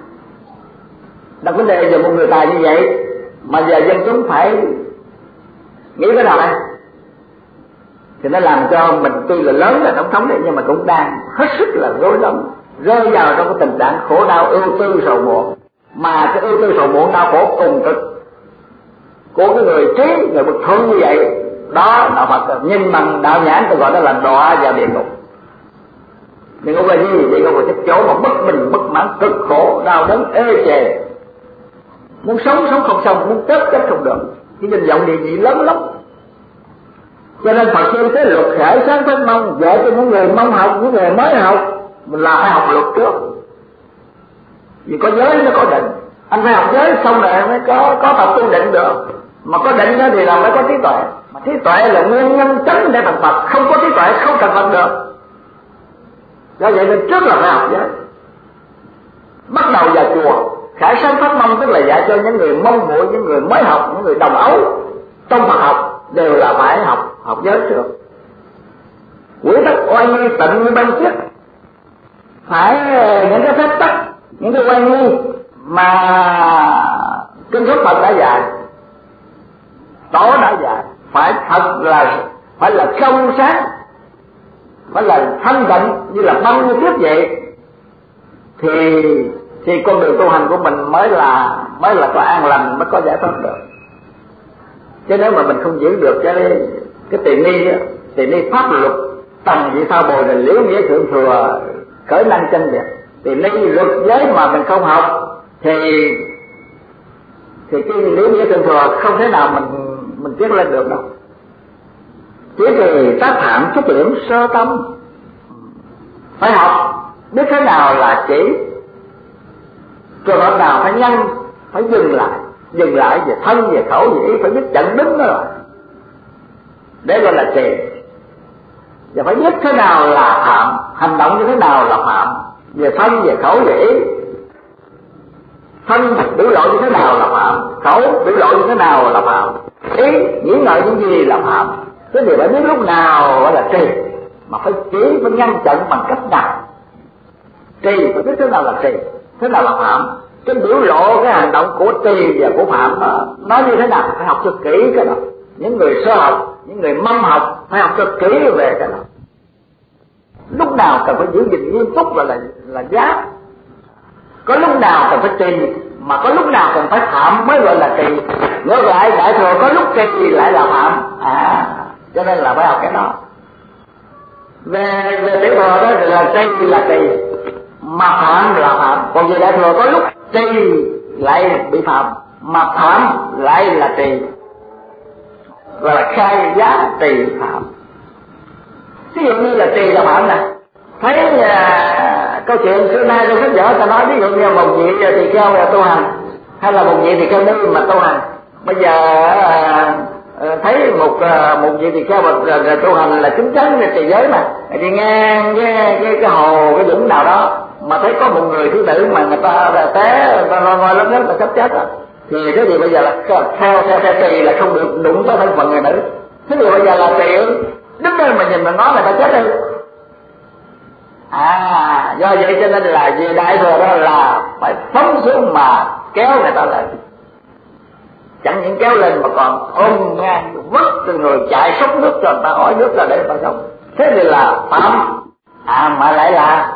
vấn đề về một người tài như vậy mà giờ dân chúng phải nghĩ cái nào đây? Thì nó làm cho mình tuy là lớn là tổng thống đấy, nhưng mà cũng đang hết sức là rối lắm, rơi vào trong cái tình trạng khổ đau ưu tư sầu muộn. Mà cái ưu tư sầu muộn đau khổ cùng cực của cái người trí, người bậc thượng như vậy đó, đạo Phật nhìn bằng đạo nhãn tôi gọi nó là đọa vào địa ngục. Địa ngục là gì? Địa ngục là cái chỗ mà bất bình bất mãn, cực khổ, đau đớn, ê chề, muốn sống không xong, muốn chết không được. Cái danh vọng địa vị lớn lắm. Cho nên Phật xem cái luật khởi sáng phát mong, dạy cho những người mong học, những người mới học là phải học luật trước. Vì có giới nó có định, anh phải học giới xong rồi mới có tập tu định được. Mà có định đó thì là mới có trí tuệ. Mà trí tuệ là nguyên nhân chính để thành Phật. Không có trí tuệ không thành Phật được. Do vậy nên trước là phải học giới. Bắt đầu vào chùa khải sáng pháp mong, tức là dạy cho những người mong muội, những người mới học, những người đồng ấu trong Phật học đều là phải học giới trước. Quy tắc oai nghi tịnh như ban trước, phải những cái phép tắc, những cái oai nghi mà kinh thuyết Phật đã dạy, Tổ đã dạy, phải thật là phải là trong sáng, phải là thanh tịnh như là băng như tiếp vậy, thì con đường tu hành của mình mới là có an lành, mới có giải thoát được. Chứ nếu mà mình không giữ được cái tỳ ni pháp luật tầng vị sao bồi là liễu nghĩa thượng thừa cởi năng chân việc, tỳ ni luật giới mà mình không học thì cái liễu nghĩa thượng thừa không thể nào mình tiến lên được đâu. Chỉ thì tác phạm chút điểm sơ tâm, phải học biết thế nào là chỉ, trường hợp nào phải nhân, phải dừng lại về thân, về khẩu, về ý, phải biết chặn đứng đó rồi, để gọi là trì. Và phải biết thế nào là phạm, hành động như thế nào là phạm, về thân, về khẩu, về ý. Thân biểu lộ như thế nào là phạm, khẩu biểu lộ như thế nào là phạm, ý nghĩ ngợi những gì là phạm. Cái điều phải biết lúc nào gọi là trì, mà phải chỉ, phải ngăn chặn bằng cách nào. Trì phải biết thế nào là trì, thế nào là phạm. Cái biểu lộ cái hành động của trì và của phạm nó như thế nào phải học cho kỹ cái đó. Những người sơ học, những người mâm học phải học cho kỹ về cái đó. Lúc nào cần phải giữ gìn nghiêm túc là giá. Có lúc nào cần phải trì, mà có lúc nào cần phải phạm mới gọi là trì. Ngược lại đại thừa có lúc trì lại là phạm. Cho nên là phải học cái đó. Về tiểu thừa đó thì là trì, mà phạm là phạm. Còn về đại thừa có lúc trì lại bị phạm, mà phạm lại là trì, gọi là khai giá trì phạm. Ví dụ như là trì là phạm nè, thấy câu chuyện xưa nay trong sách vở ta nói ví dụ như một vị tỳ kheo là tu hành, hay là một vị tỳ kheo nữ mà tu hành. Bây giờ thấy một vị tỳ kheo mà tu hành là chính chắn về trì giới mà đi ngang cái hồ, cái vũng nào đó mà thấy có một người thiếu nữ mà người ta té, người ta ngoi lớn lớn, ta sắp chết rồi, thì thế thì bây giờ là theo trì là không được đụng tới thân phận người nữ. Thế thì bây giờ là trì đứng lên mà nhìn mà nói là ta chết đi. Do vậy cho nên là về đại thừa đó là phải phóng xuống mà kéo người ta lên, chẳng những kéo lên mà còn ôm ngang vứt từ người chạy xúc nước cho người ta hỏi nước ra để ta sống. Thế thì là phạm, mà lại là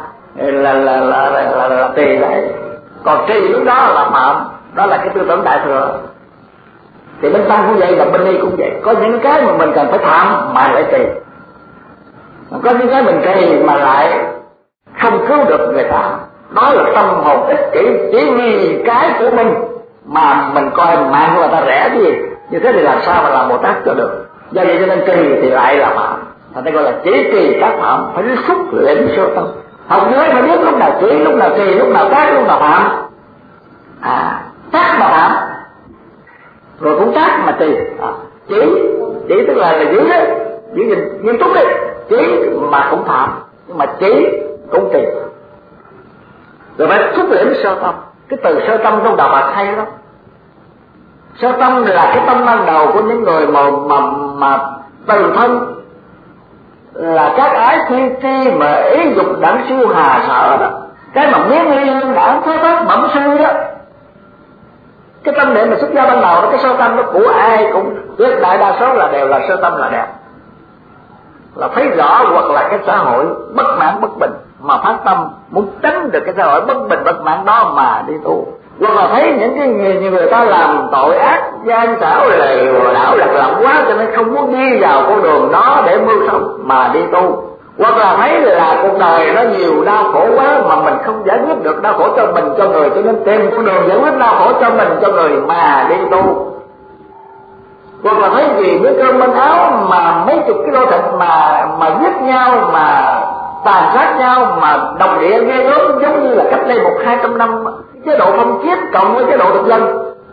trì đấy. Còn trì lúc đó là phạm, đó là cái tư tưởng đại thừa. Thì bên tăng cũng vậy, là bên ni cũng vậy. Có những cái mà mình cần phải phạm mà lại trì, có những cái mình trì mà lại không cứu được người ta. Đó là tâm hồn ích kỷ, chỉ vì cái của mình mà mình coi mạng của người ta rẻ cái gì. Như thế thì làm sao mà làm Bồ Tát cho được. Do vậy cho nên trì thì lại là phạm. Thành ta gọi là chỉ trì các phạm, phải xúc lĩnh sơ tâm. Học giới phải biết lúc nào chỉ, lúc nào trì, lúc nào tác, lúc nào phạm. Tác mà phạm, rồi cũng tác mà trì. Chỉ tức là giữ đấy, giữ gìn nghiêm túc đấy. Chỉ mà cũng phạm, nhưng mà chỉ cũng trì. Rồi phải xúc lĩnh sơ tâm. Cái từ sơ tâm trong đạo Phật hay lắm. Sơ tâm là cái tâm ban đầu của những người mà từ thân là các ái thi mà ý dục đẳng siêu hà sợ đó. Cái mà miếng ly đã thế phát bẩm sư đó. Cái tâm niệm mà xuất gia ban đầu đó, cái sơ tâm đó của ai cũng tuyệt đại đa số là đều là sơ tâm là đẹp. Là thấy rõ hoặc là cái xã hội bất mãn bất bình mà phát tâm muốn tránh được cái xã hội bất bình bất mãn đó mà đi tu. Hoặc là thấy những cái người ta làm tội ác gian xảo lừa đảo lạc lõng quá cho nên không muốn đi vào con đường đó để mưu sống mà đi tu. Hoặc là thấy là cuộc đời nó nhiều đau khổ quá mà mình không giải quyết được đau khổ cho mình cho người, cho nên tìm con đường giải quyết đau khổ cho mình cho người mà đi tu. Hoặc là thấy vì bữa cơm manh áo mà mấy chục kilo thịt mà giết nhau, mà tàn sát nhau, mà đồng địa ghê gớm, giống như là cách đây 100-200 năm chế độ phong kiến cộng với chế độ thực dân,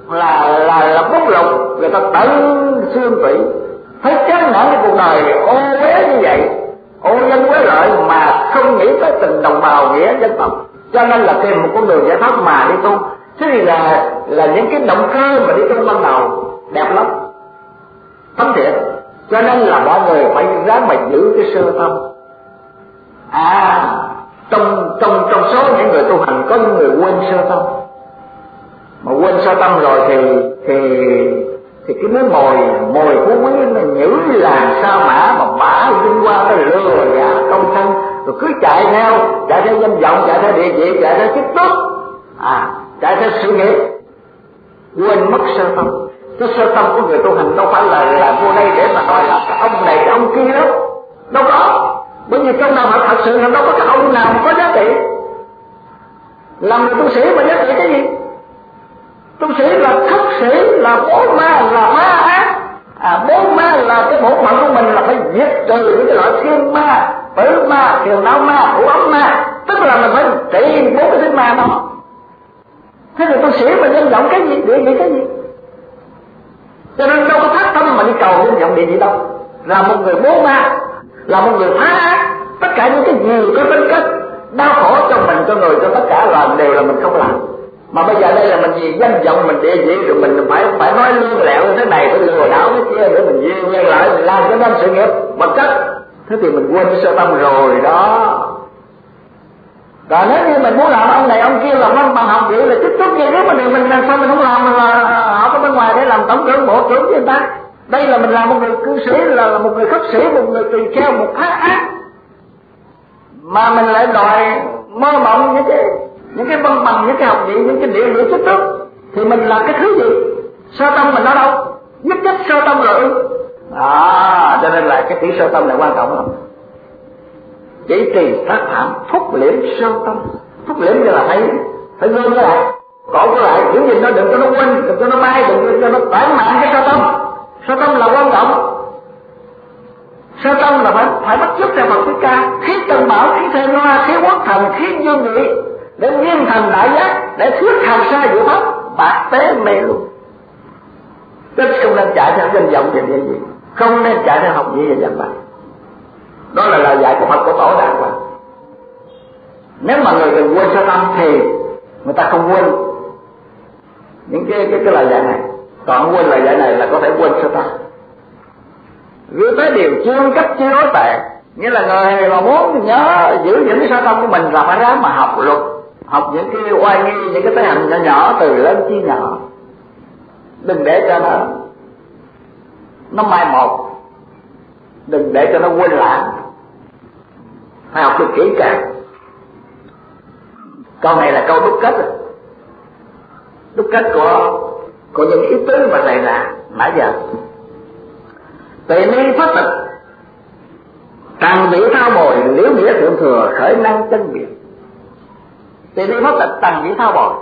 là bút lục, người ta tận xương tủy, thấy chán nản cái cuộc đời ô uế như vậy, ô nhân quế lợi mà không nghĩ tới tình đồng bào nghĩa dân tộc, cho nên là tìm một con đường giải pháp mà đi tu. Thế thì là những cái động cơ mà đi tu ban đầu đẹp lắm, thấm thiện, cho nên là mọi người phải ráng mà giữ cái sơ tâm. Trong số những người tu hành có những người quên sơ tâm, mà quên sơ tâm rồi thì cái miếng mồi phú quý nó nhữ làn sa mã mà bả vinh qua cái lừa gạt công thân, rồi cứ chạy theo danh vọng, chạy theo địa vị, chạy theo chức tước, chạy theo sự nghiệp, quên mất sơ tâm. Cái sơ tâm của người tu hành đâu phải là vô đây để mà nói là cái ông này cái ông kia đó, đâu có. Bởi vì trong đạo Phật thật sự là đâu có cái ông nào mà có giá trị. Làm người tu sĩ mà giá trị cái gì? Tu sĩ là khất sĩ, là bố ma, là ma ác. Bố ma là cái bổn phận của mình là phải diệt trừ những cái loại thiên ma, tử ma, kiều não ma, thủ ấm ma. Tức là mình phải trị 4 cái thứ ma đó. Thế thì tu sĩ mà nhân vọng cái gì, địa vị cái gì? Cho nên đâu có phát tâm mà đi cầu nhân vọng địa vị đâu. Là một người bố ma, là một người phá ác, tất cả những cái gì có tính cách đau khổ cho mình, cho người, cho tất cả là đều là mình không làm. Mà bây giờ đây là mình vì danh vọng, mình địa vị, rồi mình phải nói lương lẹo như thế này, phải lừa đảo cái kia để mình duyên nhân lại, mình làm cho nên sự nghiệp vật chất. Thế thì mình quên cái sơ tâm rồi đó. Còn nếu như mình muốn làm ông này ông kia, làm văn bằng học vị là chức tước gì, nếu mà mình làm sao mình không làm, mình là họ có bên ngoài để làm tổng trưởng, bộ trưởng với người ta. Đây là mình làm một người cư sĩ, là một người khất sĩ, một người tỳ kheo, một phá ác, mà mình lại đòi mơ mộng những cái văn bằng, những cái học vị, những cái địa vị chức tước, thì mình là cái thứ gì? Sơ tâm mình ở đâu? Nhất nhất sơ tâm rồi. Cho nên là cái chữ sơ tâm là quan trọng lắm. Chỉ trì phát thảm, phúc liễm sơ tâm. Phúc liễm như là phải gom nó lại, cột nó lại, giữ gìn nó, đừng cho nó quên, đừng cho nó bay, đừng cho nó tản mạn cái sơ tâm. Sơ tâm là quan trọng. Sơ tâm là phải bắt chước theo Phật Thích Ca, khí tân bảo, khí thê loa, khí quốc thần, khí dương nghị, để nghiên thành đại giác, để thuyết hàm sa diệu pháp, bạc tế mê luôn. Tức không nên chạy theo danh vọng về địa vị, không nên chạy theo học vị và danh vọng. Đó là lời dạy của Phật, của Tổ đàng hoàng. Nếu mà người đừng quên sơ tâm thì người ta không quên những cái lời dạy này. Còn quên lời dạy này là có thể quên sơ tâm. Gửi tới điều chương cách chi đối tệ, nghĩa là người mà muốn nhớ giữ những cái sơ tâm của mình là phải ráng mà học luật, học những cái oai nghi, những cái tế hạnh nhỏ nhỏ từ lớn chi nhỏ. Đừng để cho nó mai một, đừng để cho nó quên lãng, phải học được kỹ càng. Câu này là câu đúc kết của những ý tứ mà thầy là nãy giờ. Tỳ ni phát tịch, tằng vị thao bồi, liễu nghĩa thượng thừa, khởi năng chân biệt. Tỳ ni phát tịch, tằng vị thao bồi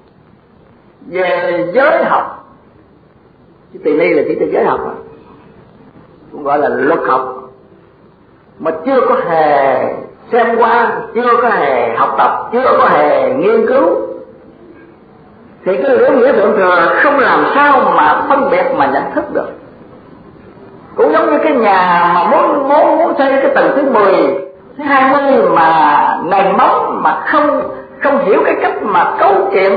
về giới học. Chứ tỳ ni là chỉ cho giới học, cũng gọi là luật học, mà chưa có hề xem qua, chưa có hề học tập, chưa có hề nghiên cứu, thì cái liễu nghĩa thượng thừa không làm sao mà phân biệt mà nhận thức được. Cũng giống như cái nhà mà muốn xây cái tầng thứ 10, thứ 20 mà nền móng mà không hiểu cái cách mà cấu kiện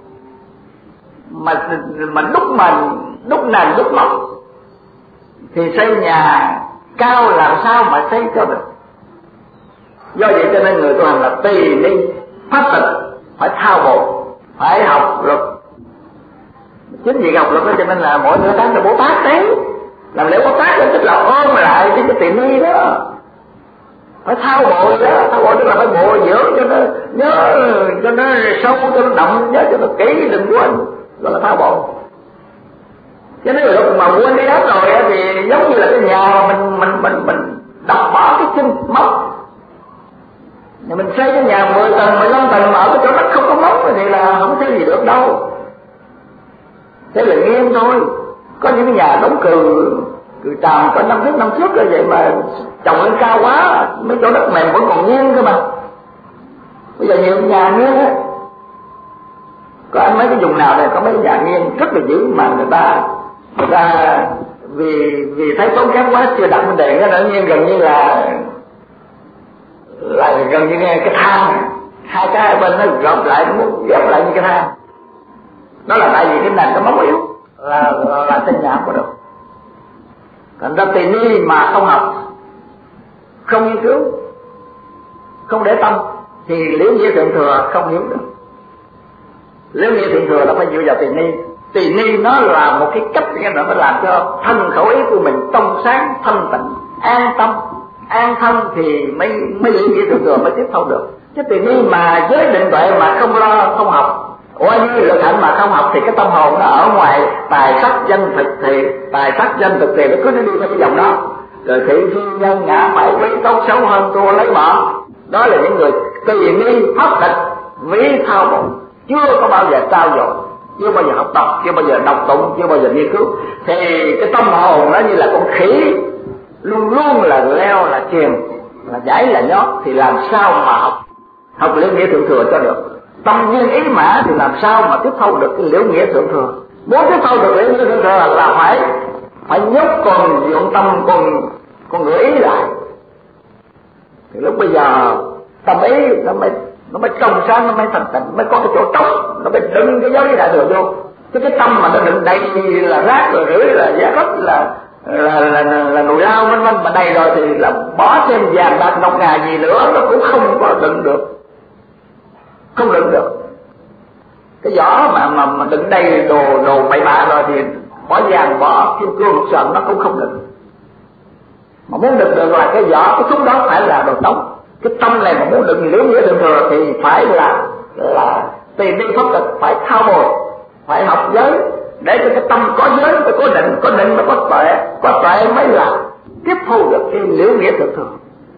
mà đúc nền đúc móng, thì xây nhà cao làm sao mà xây cho được. Do vậy cho nên người tu hành là tỳ ni phát tịch, phải thao bồi, phải học luật. Chính vì học luật đó cho nên là mỗi nửa tháng là Bồ Tát đấy, làm lễ Bồ Tát là tức là ôm lại cái tỳ ni đó, phải thao bồi đó. Thao bồi tức là phải bồi dưỡng cho nó nhớ, cho nó sâu, cho nó đậm, nhớ cho nó kỹ, đừng quên, gọi là thao bồi. Chứ nếu lúc mà quên đi đó rồi thì giống như là cái nhà mà mình đập bỏ cái chân móc. Mình xây cái nhà 10 tầng, 15 tầng mà ở cái chỗ đất không có móc thì là không thấy gì được đâu. Thế là nghiêng thôi. Có những cái nhà đóng cừ tràm có năm trước rồi vậy mà trồng lên cao quá, mấy chỗ đất mềm vẫn còn nghiêng cơ mà. Bây giờ nhiều nhà nghiêng á. Có mấy cái vùng nào này có mấy nhà nghiêng rất là dữ mà người ta vì thấy tốn kém quá chưa đặt vấn đề, cái tự nhiên gần như là gần như cái thang, hai cái bên nó gộp lại, nó muốn ghép lại như cái thang. Đó là tại vì cái nền nó móng yếu, là xây nhà không có được. Thành ra tỳ ni mà không học, không nghiên cứu, không để tâm thì liễu nghĩa thượng thừa không hiểu được. Liễu nghĩa thượng thừa là phải dựa vào tỳ ni. Tỳ ni nó là một cái cách để nó làm cho thân khẩu ý của mình trong sáng, thanh tịnh, an tâm, an thân thì mới liễu nghĩa thượng thừa mới tiếp thu được. Chứ tỳ ni mà giới định tuệ mà không lo, không học, như Lực Hạnh mà không học thì cái tâm hồn nó ở ngoài tài sắc danh thực thì nó cứ đi theo cái dòng đó, rồi thị phi nhân ngã phải quý tốt xấu hơn thua lấy bỏ. Đó là những người tỳ ni pháp tịch ví thao bụng, chưa có bao giờ trao dồi, chưa bao giờ học tập, chưa bao giờ đọc tụng, chưa bao giờ nghiên cứu, thì cái tâm hồn nó như là con khỉ, luôn luôn là leo, là chìm, là giải, là nhót, thì làm sao mà học liễu nghĩa thượng thừa cho được. Tâm duyên ý mã thì làm sao mà tiếp thu được cái liễu nghĩa thượng thừa. Muốn tiếp thu được liễu nghĩa thượng thừa là phải nhốt con dụng tâm, con ngữ ý lại. Thì lúc bây giờ tâm ý nó mới trong sáng, nó mới thành tịnh, mới có cái chỗ trống, nó mới đựng cái giới đại thừa vô. Chứ cái tâm mà nó đựng đầy là rác, rồi rưởi, là giá đất, là nồi lao vân vân, mà đầy rồi thì là bỏ thêm vàng bạc ngọc ngà gì nữa nó cũng không có đựng được, không đựng được. Cái vỏ mà đựng đầy đồ bậy bạ rồi thì bỏ vàng, bỏ kim cương một sợi nó cũng không đựng. Mà muốn đựng được là cái vỏ, cái súng đó phải là đồ tống. Cái tâm này mà muốn đựng liễu nghĩa thượng thừa thì phải là tỳ ni pháp tịch, phải thao bồi, phải học giới, để cho cái tâm có giới mới có định mới có tuệ mới là tiếp thu được cái liễu nghĩa thượng thừa.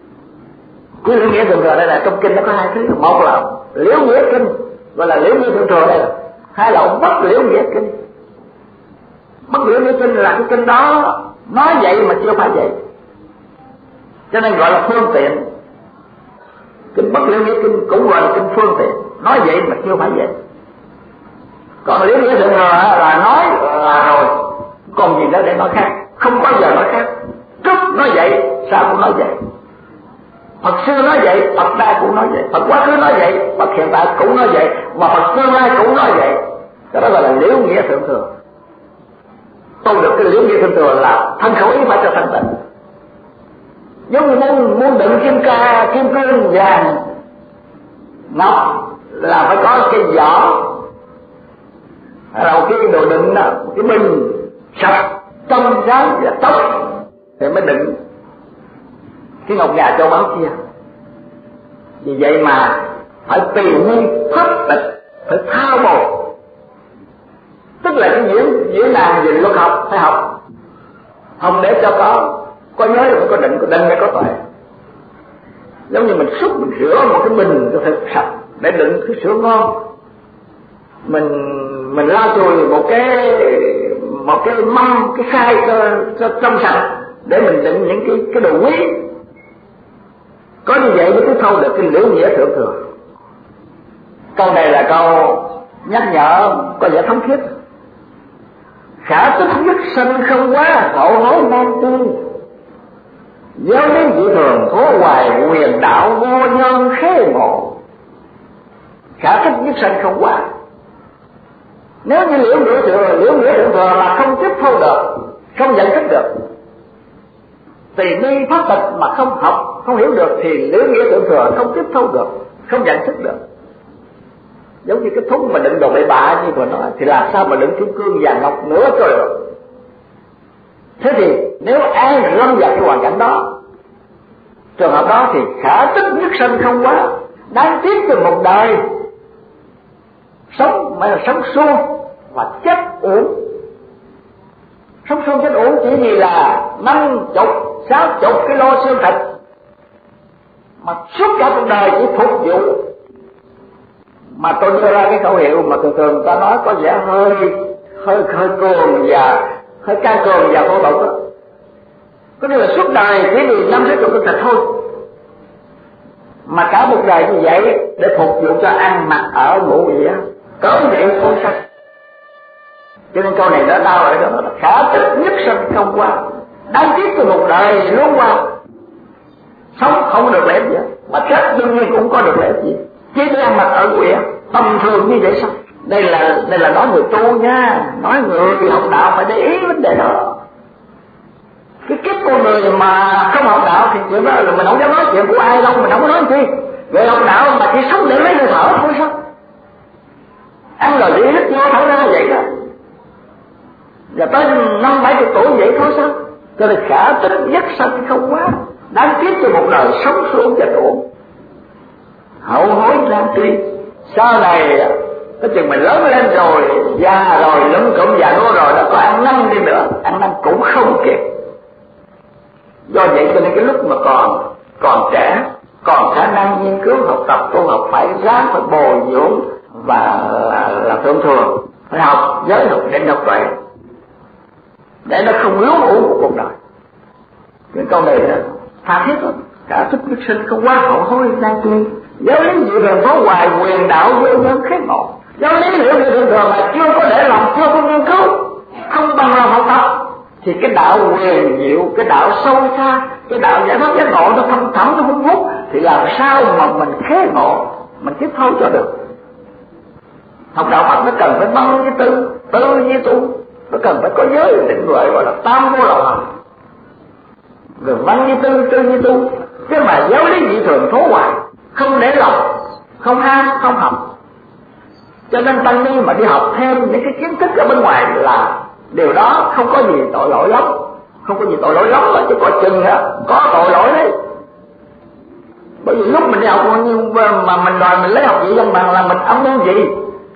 Cái liễu nghĩa thượng thừa đây là trong kinh nó có hai thứ, một là liễu nghĩa kinh gọi là liễu nghĩa thượng thừa đây, hai là bất liễu nghĩa kinh. Bất liễu nghĩa kinh là cái kinh đó nói vậy mà chưa phải vậy, cho nên gọi là phương tiện. Kinh bất liễu nghĩa kinh cũng gọi là kinh phương tiện, nói vậy mà chưa phải vậy. Còn liễu nghĩa thượng thừa là nói là rồi, còn gì nữa để nói khác, không bao giờ nói khác. Trước nói vậy, sao cũng nói vậy. Phật xưa nói vậy, Phật đa cũng nói vậy, Phật quá khứ nói vậy, Phật hiện tại cũng nói vậy, mà Phật tương lai cũng nói vậy. Cái đó gọi là liễu nghĩa thượng thừa. Tu được cái liễu nghĩa thượng thừa là thân khẩu ý phải cho thanh tịnh. Giống như muốn đựng kim ca, kim cương, vàng, ngọc là phải có cái vỏ, đầu cái đồ đựng đó, cái bình sạch, trong sáng và tóc thì mới đựng cái ngọc ngà châu báu kia. Vì vậy mà phải tùy nhiên pháp tịch, phải thao bồi, tức là cái diễn đàn về luật học phải học, không để cho có nhớ rồi có định mới có tuệ. Giống như mình rửa một cái bình cho thật sạch để đựng cái sữa ngon, mình lau chùi một cái mâm, cái khay cho trong sạch để mình đựng những cái đồ quý. Có như vậy mới tiếp thu được cái liễu nghĩa thượng thừa. Câu này là câu nhắc nhở có vẻ thống thiết. Khả tích nhất sanh không quá, hậu hối nam tư. Giáo lý dị thường phố hoài, quyền đạo vô nhân khế ngộ. Khả tích nhất sanh không quá. Nếu như liễu nghĩa thượng thừa là không tiếp thu được, không nhận thức được, tỳ ni pháp tịch mà không học, không hiểu được thì liễu nghĩa thượng thừa không tiếp thu được, không nhận thức được. Giống như cái thúng mà đựng đồ bậy bạ như vừa nói, thì làm sao mà đựng kim cương vàng ngọc nữa cho được. Thế thì nếu ai lâm vào cái hoàn cảnh đó, trường hợp đó thì khả tích nhất sanh không quá. Đáng tiếc cho một đời sống mà là sống suông và chết uổng. Sống suông chết uổng chỉ vì là 50, 60 kg xương thịt mà suốt cả cuộc đời chỉ phục vụ. Mà tôi đưa ra cái khẩu hiệu mà thường ta nói có vẻ hơi cường và hơi ca cường và thô bạo đó. Có nghĩa là suốt đời chỉ vì 50, 60 kg thịt thôi, mà cả một đời như vậy để phục vụ cho ăn mặc ở ngủ nghỉ, cớ vậy thôi sao. Cho nên câu này nó đau ở đó là khả tích nhất sanh không qua, đáng tiếc từ một đời luôn qua, sống không được lẽ gì, mà chết đương nhiên cũng có được lẽ gì, chứ để ăn mặc ở quỷ tầm thường như vậy sao? Đây là nói người tu nha, nói người học đạo phải để ý vấn đề đó. Cái kiếp con người mà không học đạo thì chuyện đó là mình không dám nói chuyện của ai đâu, mình không có nói chi. Người học đạo mà chỉ sống để lấy hơi thở thôi sao? Ăn rồi đi hít vô thở ra vậy đó. Và tới 50-70 tuổi vậy thôi sao? Cho nên khả tích nhất sanh không quá, đáng tiếc cho một đời sống xuống và uổng. Hậu hối đáng tiếc. Sau này cái chừng mình lớn lên rồi, già rồi, lắm cũng già nua rồi, nó có ăn năn đi nữa, ăn năn cũng không kịp. Do vậy cho nên cái lúc mà còn trẻ, còn khả năng nghiên cứu học tập tu học phải ráng phải bồi dưỡng và là thường thường phải học giới học định học tuệ để nó không lú ủ của cuộc đời. Cái câu này là tha thiết lắm. Cả thức nhất sinh không quá hậu hối đang tuy giáo lý dự đường phố hoài quyền đạo vô nhân khế ngộ. Giáo lý hiểu như thường thường mà chưa có để lòng, chưa có nghiên cứu, không bằng lòng học tập thì cái đạo quyền diệu, cái đạo sâu xa, cái đạo giải thoát giác ngộ nó thâm thẳm, nó hung hút thì làm sao mà mình khế ngộ, mình tiếp thâu cho được. Học đạo Phật nó cần phải băng với tư với tu, nó cần phải có giới định gọi là tam vô lậu hành, rồi băng với tư với tu. Chứ mà giáo lý dị thường thố hoài, không để lòng, không ham, không hầm. Cho nên tăng ni mà đi học thêm những cái kiến thức ở bên ngoài là điều đó không có gì tội lỗi lắm, không có gì tội lỗi lắm mà chứ có chừng có tội lỗi đấy. Bởi vì lúc mình đi học mà mình đòi mình lấy học vị văn bằng là mình âm mưu gì?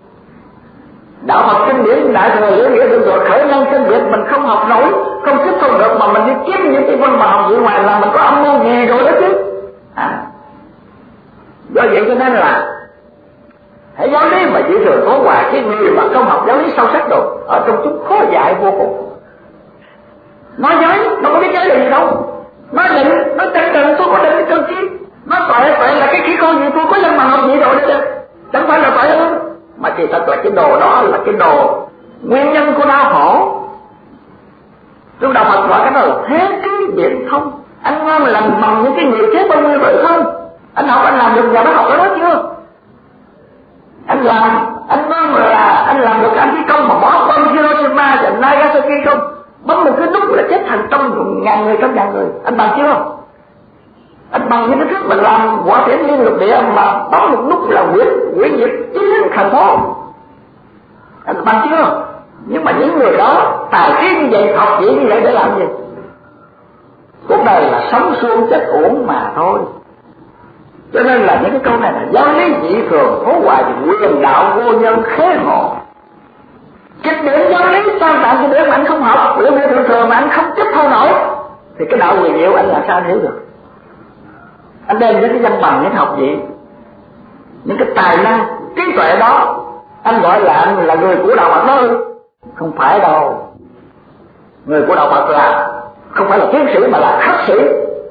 Đạo Phật kinh điển đại thừa lý nghĩa được rồi khởi năng chân việc mình không học nổi, không tiếp thu được mà mình đi kiếm những cái văn bằng học vị ngoài là mình có âm mưu gì rồi đó chứ. Do vậy cho nên là hãy giáo lý mà chỉ thường có hoài, cái người mà không học giáo lý sâu sắc được ở trong chúng khó dạy vô cùng. Nói giới, nó có biết giới là gì đâu. Nói định, nói chân định, tôi có định cái chân chi. Nói tuệ là cái khí khô gì, tôi có dân bằng học gì rồi đó chứ. Chẳng phải là tuệ hơn. Mà kỳ thật là cái đồ đó là cái đồ nguyên nhân của đau khổ. Trong đạo Phật gọi cái đó là thế ký biện thông. Anh ngon làm bằng những cái nghiệp thế bao nhiêu vậy không? Anh học anh làm được giờ nó học cái đó chưa? Anh ngon là anh làm được anh phi công mà bỏ bom Hiroshima và Nagasaki không? Bấm một cái nút là chết thành ngàn người trong ngàn người. Anh bằng chưa? Anh bằng những cái thứ mà làm quả tiễn liên lục địa mà bấm một nút là quyển diệt chính thành phố. Anh bằng chưa? Nhưng mà những người đó tài trí như vậy, học vị như vậy để làm gì? Cuộc đời là sống suông chết uổng mà thôi. Cho nên là những cái câu này là giáo lý dị thường phố hoài thì quyền đạo vô nhân khế ngộ. Kinh điển giáo lý tam tạng kinh điển mà anh không học, lý nghĩa thường thường mà anh không tiếp thu nổi thì cái đạo quyền diệu anh làm sao anh hiểu được? Anh đem những cái văn bằng, những học vị, những cái tài năng, trí tuệ đó, anh gọi là anh là người của đạo Phật đó. Không phải đâu. Người của đạo Phật là không phải là tiến sĩ mà là khắc sĩ.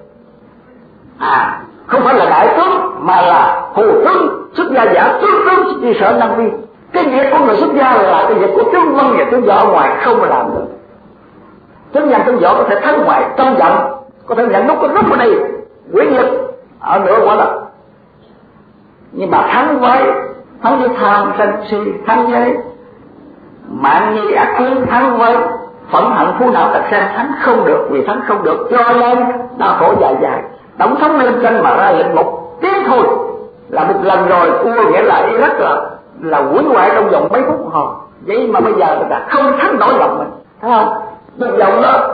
Không phải là đại tướng mà là hù tướng, xuất gia giả tướng chỉ sợ năng vi. Cái việc của người xuất gia là cái việc của tướng văn và tướng võ ở ngoài không làm được. Tướng văn tướng võ có thể thắng ngoài trong giận, có thể nhận nút có nút ở đây, quỷ nghiệp ở nửa quá đó. Nhưng mà thắng với tham sân si, thắng với mạng nhi ác kiến, thắng với phẫn hận phú não tật sen, thắng không được. Vì thắng không được cho nên đau khổ dài. Tổng thống lên tranh mà ra lệnh một tiếng thôi là một lần rồi, cua nghĩa là Iraq là hủy hoại trong vòng mấy phút hồ. Vậy mà bây giờ người ta không thắng nổi lòng mình, thấy không? Trong vòng đó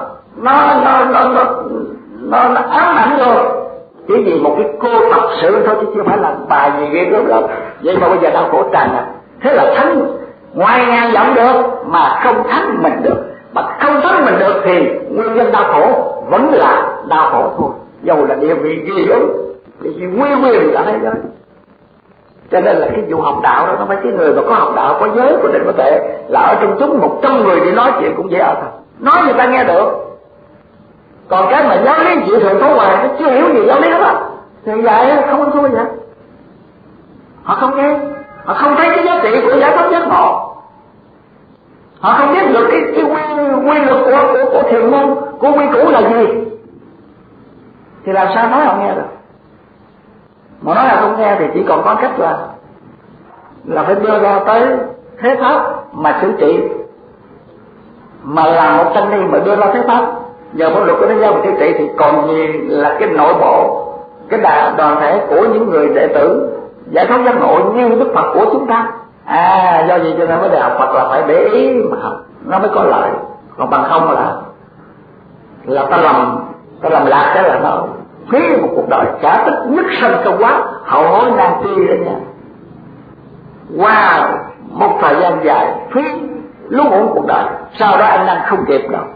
nó ám ảnh rồi. Chỉ vì một cái cô tập sự thôi chứ chưa phải là bài gì ghê gớm lắm. Vậy mà bây giờ đau khổ tràn ngập. Thế là thắng ngoài ngàn dặm được mà không thắng mình được. Mà không thắng mình được thì nguyên nhân đau khổ vẫn là đau khổ thôi. Dầu là địa vị gì đó, địa vị quyền là hay đó. Cho nên là cái vụ học đạo đó, nó phải cái người mà có học đạo, có giới, có định, có tuệ là ở trong chúng 100 người đi nói chuyện cũng dễ ở thôi. Nói người ta nghe được. Còn cái mà giáo lý dị thường phố hoài, nó chưa hiểu gì giáo lý hết á, thì vậy không ăn thua vậy. Họ không nghe. Họ không thấy cái giá trị của giải thoát giác ngộ. Họ không biết được cái quy luật của thiền môn, của quy củ là gì. Thì làm sao nói họ nghe được? Mà nói là không nghe thì chỉ còn có cách là phải đưa ra tới thế pháp mà xử trị. Mà làm một tăng ni mà đưa ra thế pháp nhờ pháp luật của thế giới mà xử trị thì còn gì là cái nội bộ, cái đoàn thể của những người đệ tử giải thoát giác ngộ như Đức Phật của chúng ta. Do gì cho nên mới đại học Phật là phải để ý mà học nó mới có lợi, còn bằng không là ta làm lạc cái là nó phí một cuộc đời trả tích nhất sanh công quá hậu hối nan chi đó nha. Qua một thời gian dài phí lúc ổn cuộc đời, sau đó anh đang không kịp đâu.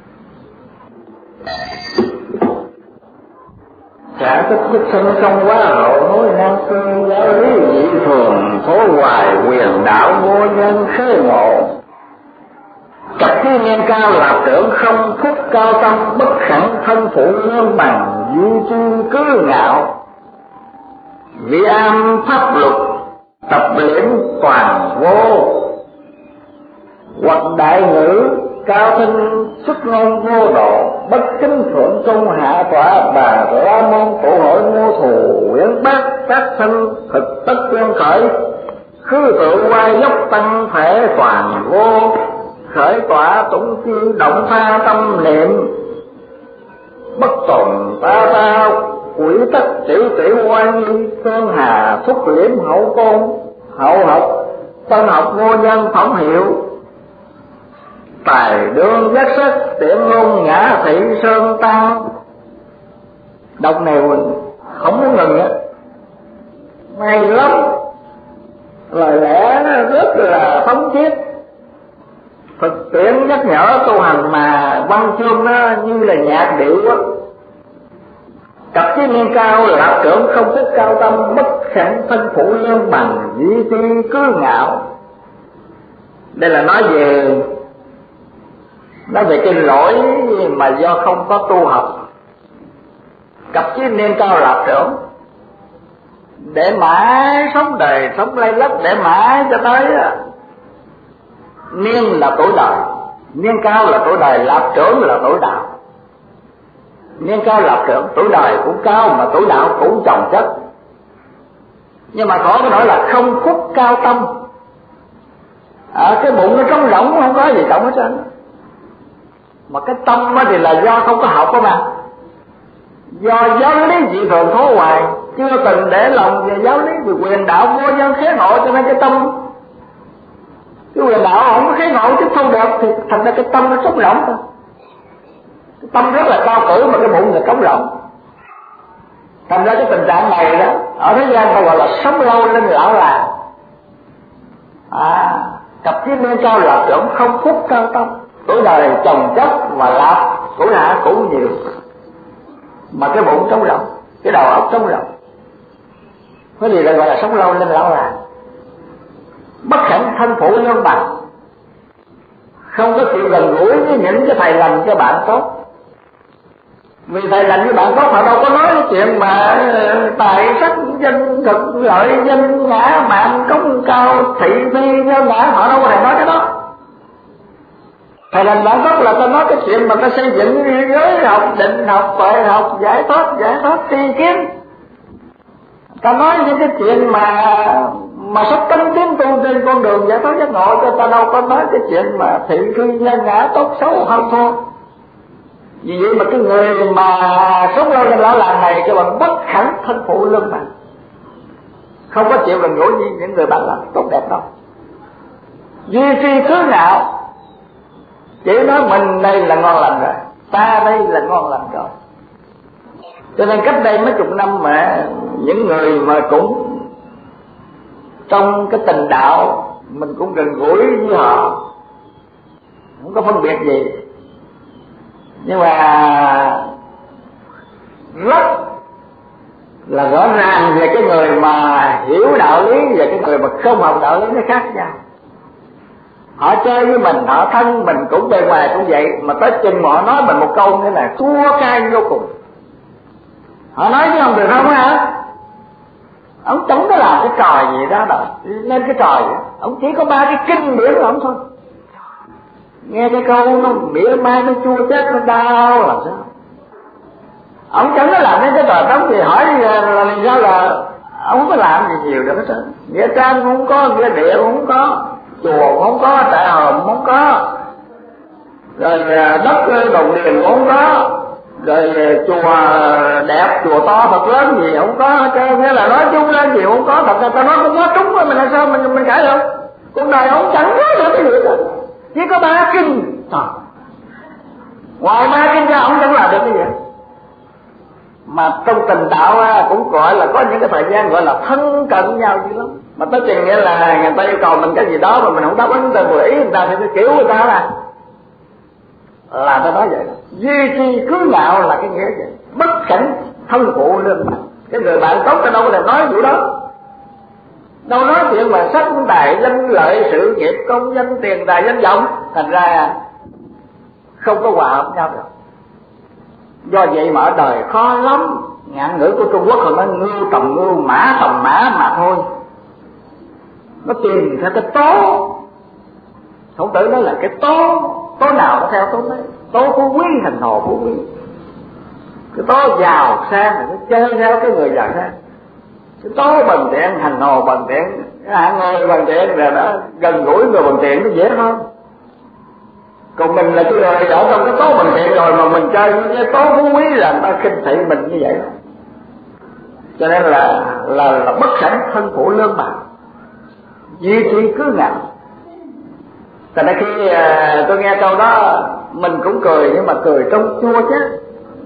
Trả tích nhất sanh công quá hậu hối nan chi, giáo lý dị thường phố hoài quyền đạo vô nhân khế ngộ. Cặp chi niên cao là trưởng không phúc cao tâm, bất khẳng thân phụ nhân bằng duy trì cứ ngạo. Vi am pháp luật tập luyện toàn vô, hoặc đại ngữ cao thanh xuất ngôn vô độ, bất kính thượng trung hạ tọa bà ra môn tổ hội ngô thù uyển bác phát sinh thực tất tuyên khởi. Khứ tự quay dốc tăng thể toàn vô, khởi tỏa tụng chi động tha tâm niệm. Bất tồn ta quỷ tất tiểu tiểu quan nghi, sơn hà thúc liễm hậu côn hậu học tân học ngô nhân phẩm hiệu. Tài đương giác sắc tiện ngôn ngã thị sơn tăng. Đọc này không có ngừng á, may lắm, lời lẽ rất là thống thiết, thực tiễn nhắc nhở tu hành mà văn chương nó như là nhạc điệu á. Cặp chí niên cao lạc trưởng không phúc cao tâm, bất khẳng thân phụ nhân bằng duy ti cứ ngạo. Đây là nói về cái lỗi mà do không có tu học. Cặp chí niên cao lạc trưởng để mãi sống đời sống lây lất, để mãi cho tới niên là tuổi đời, niên cao là tuổi đời, lạc trưởng là tuổi đạo. Niên cao lạc trưởng, tuổi đời cũng cao mà tuổi đạo cũng chồng chất. Nhưng mà có cái nỗi là không phúc cao tâm. Cái bụng nó trống rỗng, không có gì động hết trơn. Mà cái tâm thì là do không có học đó mà, do giáo lý dị thường thố hoài, chưa từng để lòng về giáo lý về quyền đạo vô nhân khế ngộ, cho nên cái tâm, cái quyền đạo không có khế ngộ chứ không được, thì thành ra cái tâm nó trống rỗng thôi. Cái tâm rất là cao cử mà cái bụng là trống rỗng. Thành ra cái tình trạng này đó ở thế gian ta gọi là sống lâu lên lão làng. Cặp chí niên cao lạc trưởng không phúc cao tâm, tuổi đời chồng chất và lạc, tuổi hạ cũng nhiều, mà cái bụng trống rỗng, cái đầu óc trống rỗng. Cái gì lại gọi là sống lâu lên lão làng. Bất khẳng thân phụ nhân bằng, không có chịu gần gũi với những cái thầy lành cho bạn tốt. Vì thầy lành với bạn tốt họ đâu có nói cái chuyện mà tài sắc danh thực lợi danh ngã mạng công cao thị phi nhân ngã, họ đâu có thể nói cái đó. Thầy lành bạn tốt là ta nói cái chuyện mà ta xây dựng giới học, định học, tuệ học, giải thoát tri kiến. Ta nói những cái chuyện mà sắp tấn tiến tu trên con đường giải thoát giác ngộ, cho ta đâu có nói cái chuyện mà thị phi nhân ngã tốt xấu hơn thua. Vì vậy mà cái người mà sống lâu trên lão làng này cái bằng bất khẳng thân phụ lưng mà không có chịu gần gũi như những người bạn làm tốt đẹp đâu. Duy trì cứ ngạo, chỉ nói mình đây là ngon lành rồi, ta đây là ngon lành rồi. Cho nên cách đây mấy chục năm mà những người mà cũng trong cái tình đạo mình cũng gần gũi với họ, không có phân biệt gì, nhưng mà rất là rõ ràng về cái người mà hiểu đạo lý và cái người mà không học đạo lý nó khác nhau. Họ chơi với mình, họ thân mình cũng bề ngoài cũng vậy, mà tới chừng mà họ nói mình một câu như là chua cay vô cùng. Họ nói chứ không được không hả? Ông chẳng có làm cái trò gì đó đâu, nên cái trò gì ông chỉ có 3 cái kinh điển của ông thôi. Nghe cái câu nó mỉa mai, nó chua chết, nó đau làm sao. Ông chẳng có làm cái trò trống gì, hỏi là sao là ông không có làm gì nhiều được hết trơn. Nghĩa trang cũng không có, nghĩa địa cũng không có, chùa cũng không có, trại hòm cũng không có, rồi đất đồng điền cũng không có, rồi chùa đẹp, chùa to thật lớn gì không có hết trơn. Nghĩa là nói chung lên gì không có, thật ra ta nói cũng có trúng rồi, mình làm sao mình cãi đâu. Cuộc đời ông chẳng nói được cái gì hết, chỉ có 3 kinh. Ngoài 3 kinh ra ông chẳng làm được cái gì. Mà trong tình đạo cũng gọi là có những cái thời gian gọi là thân cận nhau dữ lắm. Mà tới chừng nghĩa là người ta yêu cầu mình cái gì đó mà mình không đáp ứng, người ta vừa ý người ta thì cái kiểu người ta là ta nói vậy. Duy trì cứ ngạo là cái nghĩa vậy. Bất khẩn thân phụ lương mặt. Cái người bạn tốt ở đâu là nói vụ đó. Đâu nói chuyện mà sắc tài danh lợi, sự nghiệp công danh tiền tài danh vọng, thành ra không có hòa hợp nhau được. Do vậy mà ở đời khó lắm. Ngạn ngữ của Trung Quốc còn nói ngưu tầm ngưu, mã tầm mã mà thôi. Nó tìm theo cái tố. Khổng Tử nói là cái tố. Tố nào nó theo tố đấy. Tố phú quý, hành hồ phú quý. Cái tố giàu sang là nó chơi theo cái người giàu sang. Cái tố bần tiện, hành hồ bần tiện, hạng người bần tiện là nó gần gũi người bần tiện nó dễ hơn. Còn mình là cái người ở trong cái tố bần tiện rồi mà mình chơi cái tố phú quý là người ta khinh thị mình như vậy đó. Cho nên là bất khẩn thân phụ lương bạc, duy trì cứ ngạo. Thành ra khi tôi nghe câu đó mình cũng cười, nhưng mà cười trong chua chứ.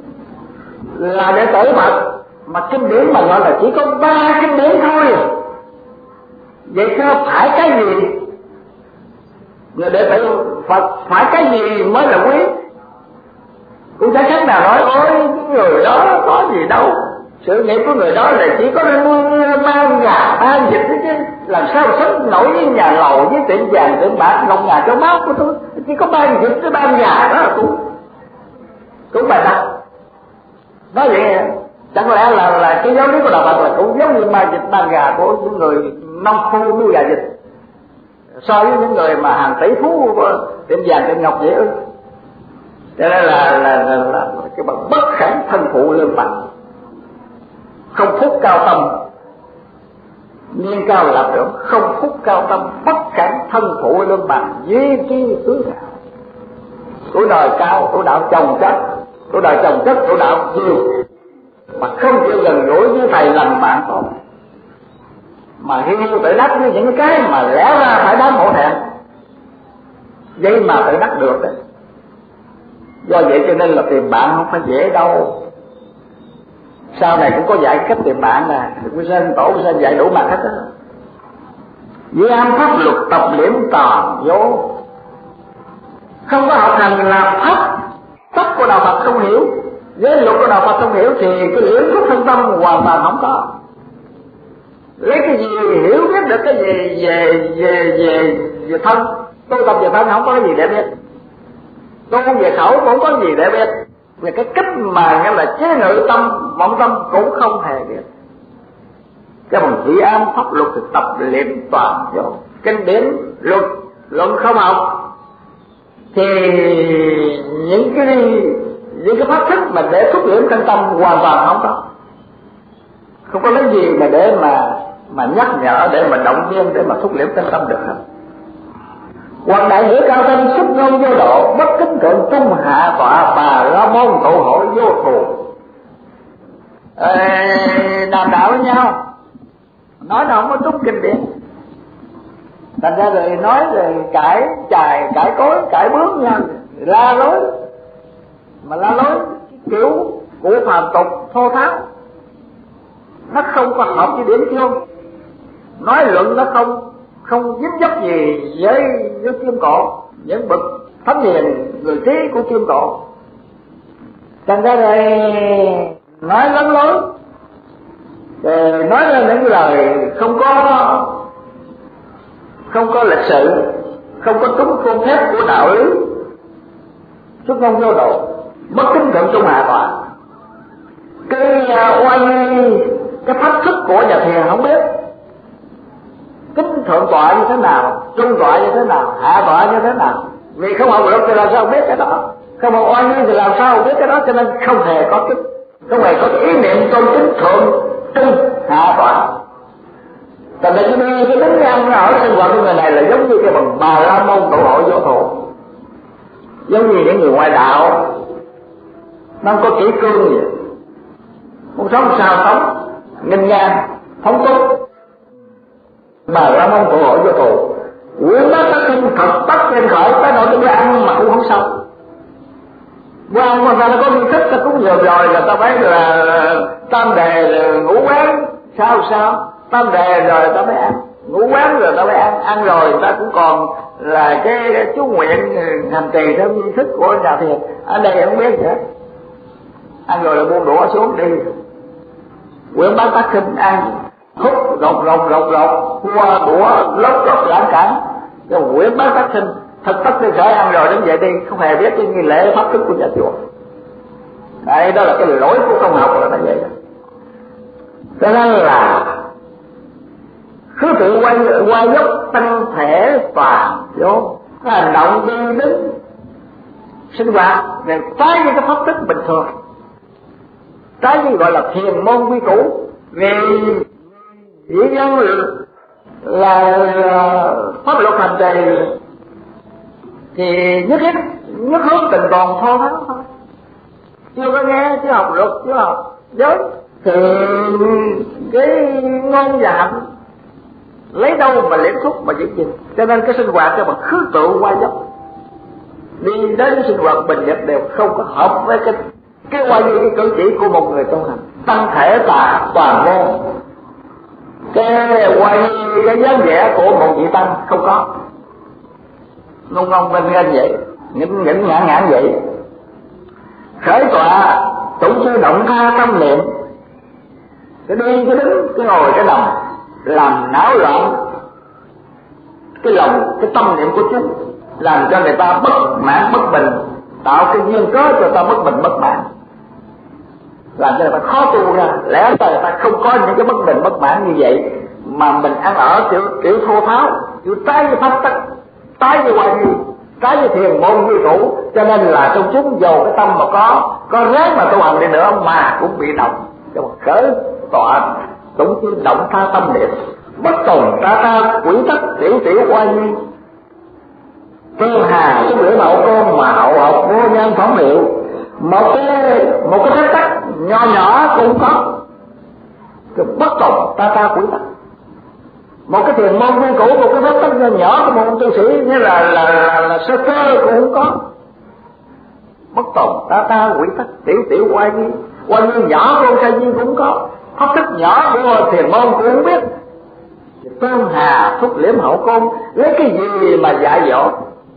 Là đệ tử Phật mà kinh điển mà gọi là chỉ có 3 kinh điển thôi. Vậy sao phải cái gì? Người đệ tử Phật phải cái gì mới là quý? Cũng chẳng khác nào nói ôi người đó có gì đâu, sự nghiệp của người đó là chỉ có mang nhà ban dịch chứ, làm sao mà sống nổi với nhà lầu với tiệm vàng tiệm bạc lòng nhà cho máu của tôi, chỉ có ban dịch cái ban nhà đó là cũng bài đặt. Nói vậy chẳng lẽ là cái giáo lý của đạo Phật là cũng giống như ban dịch ban gà của những người nông phu nuôi gà dịch, so với những người mà hàng tỷ phú tiệm vàng tiệm ngọc vậy ư? Cho nên là cái bằng bất khẩn thân phụ lương bằng, không phúc cao tâm niên cao lập được, không phúc cao tâm bất khẩn thân phụ lương bằng, duy trì tứ thảo. Tuổi đời cao, tuổi đạo chồng chất, tuổi đời chồng chất, tuổi đạo nhiều, mà không chịu gần gũi với thầy lành bạn tốt, mà hiu tự đắc với những cái mà lẽ ra phải đáng hổ thẹn, vậy mà tự đắc được đấy. Do vậy cho nên là tìm bạn không phải dễ đâu. Sau này cũng có dạy cách tìm bạn nè, Quý Sinh Tổ Quý Sinh dạy đủ mặt hết đó. Với am pháp luật tập liễm toàn vô, không có học hành làm pháp của đạo Phật không hiểu, với luật của đạo Phật không hiểu thì cái liễm phúc thân tâm hoàn toàn không có. Lấy cái gì hiểu biết được cái gì về thân, tu tập về thân không có cái gì để biết, tu về khẩu cũng không có gì để biết, về cái cách mà nghĩa là chế ngự tâm vọng tâm cũng không hề biết. Cái bằng chỉ am pháp luật thì tập liễm toàn vô, kinh điển luật luận không học thì những cái pháp thức mà để thúc liễm thân tâm hoàn toàn không có lấy gì mà để mà nhắc nhở, để mà động viên, để mà thúc liễm thân tâm được hết. Hoàng đại nghĩa cao thanh xuất ngôn vô độ, bất kính cận trung hạ tọa, bà la môn tụ hội vô thù. Đàm đạo với nhau, nói nào không có trúng kinh điển, thành ra rồi nói rồi cãi chài, cãi cối, cãi bướng nhau, la lối, mà la lối kiểu của phàm tục thô tháo, nó không có hợp với điểm chung, nói luận nó không dính dấp gì với Kim Cổ, những bậc thánh hiền người trí của Kim Cổ. Thành ra rồi nói lấn lối, nói lên những lời không có lịch sự, không có trúng khuôn phép của đạo lý, xuất ngôn vô độ, bất kính cận trung hạ tọa, cái cái pháp thức của nhà thiền không biết. Kính thượng tọa như thế nào, trung tọa như thế nào, hạ tọa như thế nào, vì không học được thì làm sao biết cái đó, không học oai nghi thì làm sao biết cái đó, cho nên không hề có không hề có ý niệm tôn kính thượng trung hạ tọa. Tại vì cái đứng ăn ở sinh hoạt của người này là giống như cái bằng Bà La Môn Tổ Hội Vô Thù, giống như những người ngoại đạo, nó không có kỹ cương gì, muốn sống sao sống, nghênh ngang, phóng túc. Bà La Môn Tổ Hội Vô Thù, quyến bác các sinh thật tất lên khởi, tới nỗi tôi ăn mà cũng không xong. Bữa ăn mà ta có nghi thức, ta cúng dường rồi là ta phải là tam đề ngũ quán, sao tam đề rồi ta mới ăn, ngũ quán rồi ta mới ăn rồi ta cũng còn là cái chú nguyện hành trì theo nghi thức của nhà thiền. Ở đây không biết nữa, ăn rồi là buông đũa xuống đi, quyển bác tác kinh ăn, hút rột qua đũa lóc lãng cản, rồi quyển bác tác kinh thật tất đi khởi ăn rồi đến vậy đi, không hề biết cái nghi lễ pháp thức của nhà chùa. Đây đó là cái lỗi của không học là như vậy đó. Cho nên là khứ tự quay dốc tăng thể toàn vô, cái hành động đi đứng sinh hoạt để trái với cái pháp thức bình thường, trái với gọi là thiền môn quy củ. Vì dĩ nhân là pháp luật hành trì thì nhất hướng tình còn thô tháo thôi, chưa có nghe, chưa học luật, chưa học giới thì cái ngôn và hạnh lấy đâu mà liễm thúc mà giữ gìn. Cho nên cái sinh hoạt cho bằng khứ tự qua dốc, đi đến sinh hoạt bình nhật đều không có hợp với cái qua như cái cử chỉ của một người tu hành. Tăng thể toàn môn, cái qua như cái dáng vẻ của một vị tăng không có, ngông bên vậy, nghỉnh ngạn vậy. Khởi tọa tụng sư động tha tâm niệm, cái đi cái đứng cái ngồi cái nằm, làm náo loạn cái lòng cái tâm niệm của chúng, làm cho người ta bất mãn bất bình, tạo cái duyên cớ cho ta bất bình bất mãn, làm cho người ta khó tu ra. Lẽ ra người ta không có những cái bất bình bất mãn như vậy, mà mình ăn ở kiểu thô tháo, kiểu trái với pháp tắc, trái với hoài nghi, trái với thiền môn như cũ. Cho nên là trong chúng dầu cái tâm mà có ráng mà tu hành đi nữa mà cũng bị động. Cho mà khởi tọa tụng chư động tha tâm niệm, bất tồn ta quỷ tất tiểu oai nghi, cơ hà xúc lưỡi mậu con mà hậu học vô nhân phóng hiệu. Một cái phép tắc nhỏ cũng có, cái bất tồn ta quỷ tất. Một cái thiền môn nguyên cũ, một cái phép tắc nhỏ của một tu sĩ như là sơ cơ cũng không có. Bất tồn ta quỷ tất tiểu oai nghi nhỏ của sa di cũng có, pháp thức nhỏ của thiền môn cũng không biết. Tôn hà thúc liễm hậu côn, lấy cái gì mà dạy dỗ?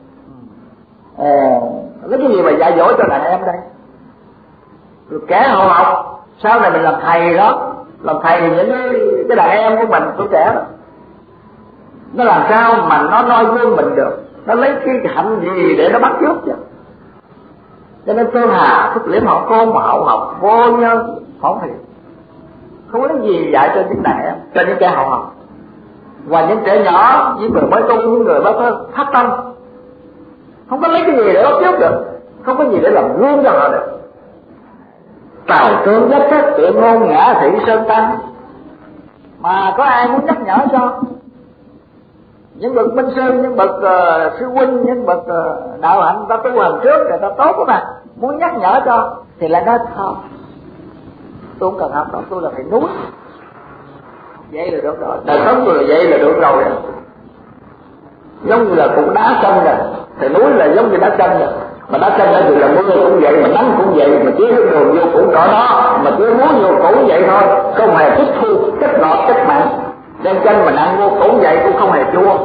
Lấy cái gì mà dạy dỗ cho đàn em đây? Rồi kẻ hậu học, sau này mình làm thầy đó, làm thầy những cái đàn em của mình, tuổi trẻ đó, nó làm sao mà nó noi gương mình được, nó lấy cái hạnh gì để nó bắt chước chứ? Cho nên tôn hà thúc liễm hậu côn mà hậu học vô nhân phóng hiệu, không lấy gì dạy cho những đàn em, cho những kẻ hậu học. Và những trẻ nhỏ, những người mới tu, những người mới phát tâm, không có lấy cái gì để bắt chước được, không có gì để làm gương cho họ được. Tài tướng giác sắc tuyệt ngôn ngã thị sơn tăng, mà có ai muốn nhắc nhở cho những bậc minh sư, những bậc sư huynh, những bậc đạo hạnh ta tu hành trước người ta tốt của bạn, muốn nhắc nhở cho thì lại nói không, tôi không cần học đâu, tôi là phải núi vậy là được rồi, đời sống người vậy là được rồi. Giống như là cục đá chân rồi, thì núi là giống như đá chân rồi, mà đá chân thì là mưa cũng vậy, mà nắng cũng vậy, mà chỉ cái đường vô cũng cỡ đó, mà chỉ muối vô cũng vậy thôi, không hề tiếp thu chất ngọt chất mặn. Đem chân mình ăn vô cũng vậy, cũng không hề chua.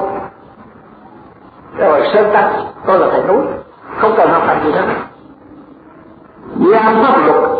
Rồi sơn tăng, tôi là thầy núi, không cần học hành gì hết. Giam pháp luật,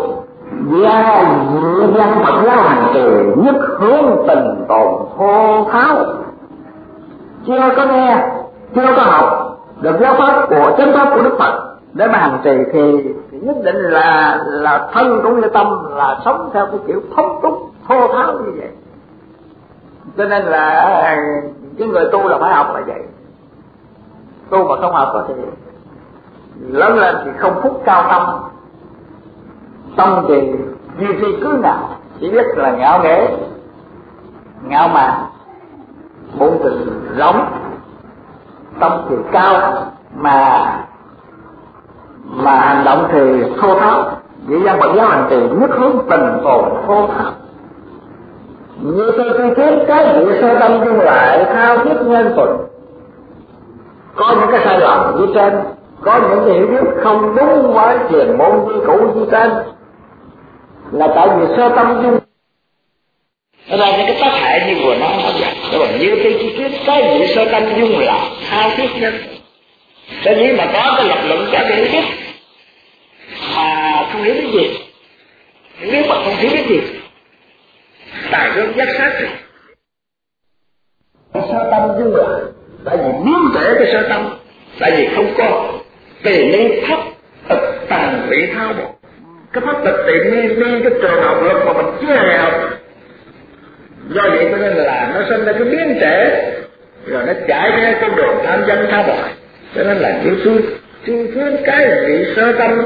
giam Phật giáo hành trì, nhất hướng tình tồn thô tháo, chưa có nghe, chưa có học được giáo pháp của chánh pháp của Đức Phật để mà hành trì thì nhất định là thân cũng như tâm là sống theo cái kiểu thô tháo như vậy. Cho nên là cái người tu là phải học là vậy. Tu mà không học thì lớn lên thì không phúc cao tâm, tâm thì duy trì cứ nào chỉ biết là ngạo nghễ, ngạo mạn, bụng thì rỗng, tâm thì cao mà hành động thì thô tháo. Vậy dân Phật giáo hành trì nhất hướng tình tồn thô tháo. Như tôi tri kiến cái sự sơ tâm dung lại thao thiết nhân thuận. Có những cái sai lầm như trên, có những cái hiểu biết không đúng với thiền môn như cũ như trên, là tại vì sơ tâm dung. Đó là những cái tác hại như vừa nói vậy. Đó là như tôi tri kiến cái sự sơ tâm dung lại thao thiết nhân. Sở dĩ mà có cái lập luận có cái hiểu biết mà không hiểu biết gì, hiểu biết mà không hiểu biết gì, tài gương giác sát rồi. Sơ tâm dung lại, tại vì biến thể cái sơ tâm, tại vì không có tề ni thấp tịch tàn vị thao bộ. cái pháp tịch tề ni cái trường học lực mà mình chưa hề học. Do vậy cho nên là nó sinh ra cái biến thể, rồi nó chạy theo con đường tham danh tha bội. Cho nên là chữ phương cái vị sơ tâm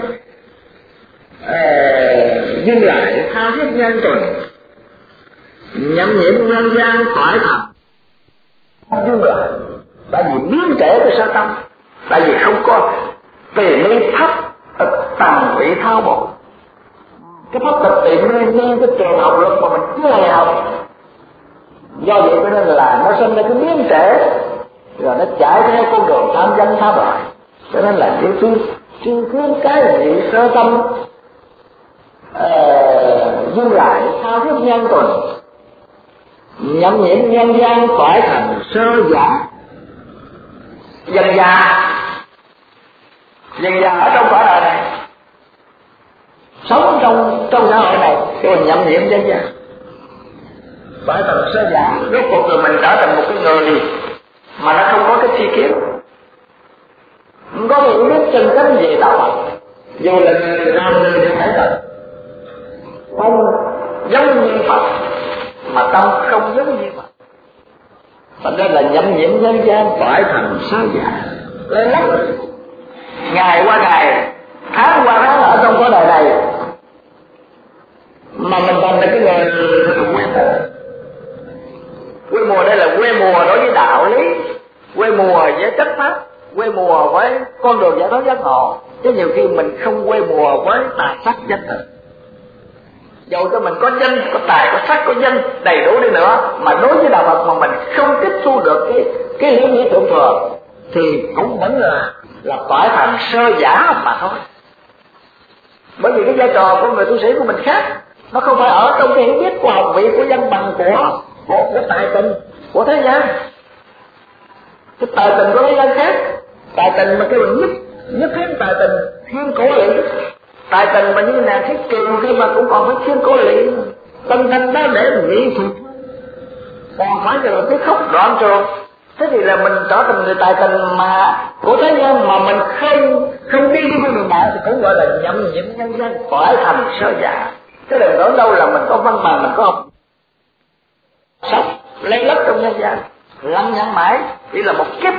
dừng lại tha thiết nhân tuần, nhậm nhiệm nhân gian khỏi thành. Dừng lại tại vì biến thể cái sơ tâm, tại vì không có tề ni thấp tầng vị thao bộ. Cái pháp tịch tề ni cái trường học lực mà mình chưa hề học. Do vậy cho nên là nó sinh ra cái biến thể, rồi nó chạy theo con đường tham danh tha bội. Cho nên là chư khuyến cái vị sơ tâm dừng lại thao thiết nhân tuần, nhậm nhiệm nhân gian phải thành sơ giả. Dân già ở trong cõi đời này, sống trong xã hội này, cái mình nhậm nhiệm dân già phải thành sơ giả. Rốt cuộc rồi mình trở thành một cái người mà nó không có cái tri kiến, không có hiểu biết chân chánh về đạo Phật. Dù là người nam người đều phải thật, tâm giống như Phật mà tâm không giống như Phật. Thành ra là nhậm nhiệm nhân gian phải thành sơ giả. Lên lắm, ngày qua ngày, tháng qua tháng ở trong cái đời này mà mình thành được cái người quê mùa. Quê mùa đây là quê mùa đối với đạo lý, quê mùa với chất pháp, quê mùa với con đường giải thoát giác ngộ. Chứ nhiều khi mình không quê mùa với tài sắc danh thực. Dầu cho mình có danh, có tài, có sắc, có danh đầy đủ đi nữa, mà đối với đạo Phật mà mình không tiếp thu được cái lý nghĩa thượng thừa thì cũng vẫn là phải thành sơ giả mà thôi. Bởi vì cái vai trò của người tu sĩ của mình khác, nó không phải ở trong cái hiểu biết của học vị, của văn bằng, của tài tình của thế gian. Cái tài tình của thế gian khác, tài tình mà kêu là nhất thiết tài tình thiên cổ lỵ. Tài tình mà như là cái kiều kia mà cũng còn phải thiên cổ lỵ, tâm thanh đó để mỹ thuật, còn phải là cái khóc đoạn trường. Thế thì là mình trở thành người tài tình mà của thế gian mà mình không đi với con đường đạo thì cũng gọi là nhậm nhiệm nhân gian phải thành sơ giả. Chứ đừng tưởng đâu là mình có văn bằng, mình có học sống lấy lấp trong nhân gian, lăng nhăng mãi chỉ là một kiếp,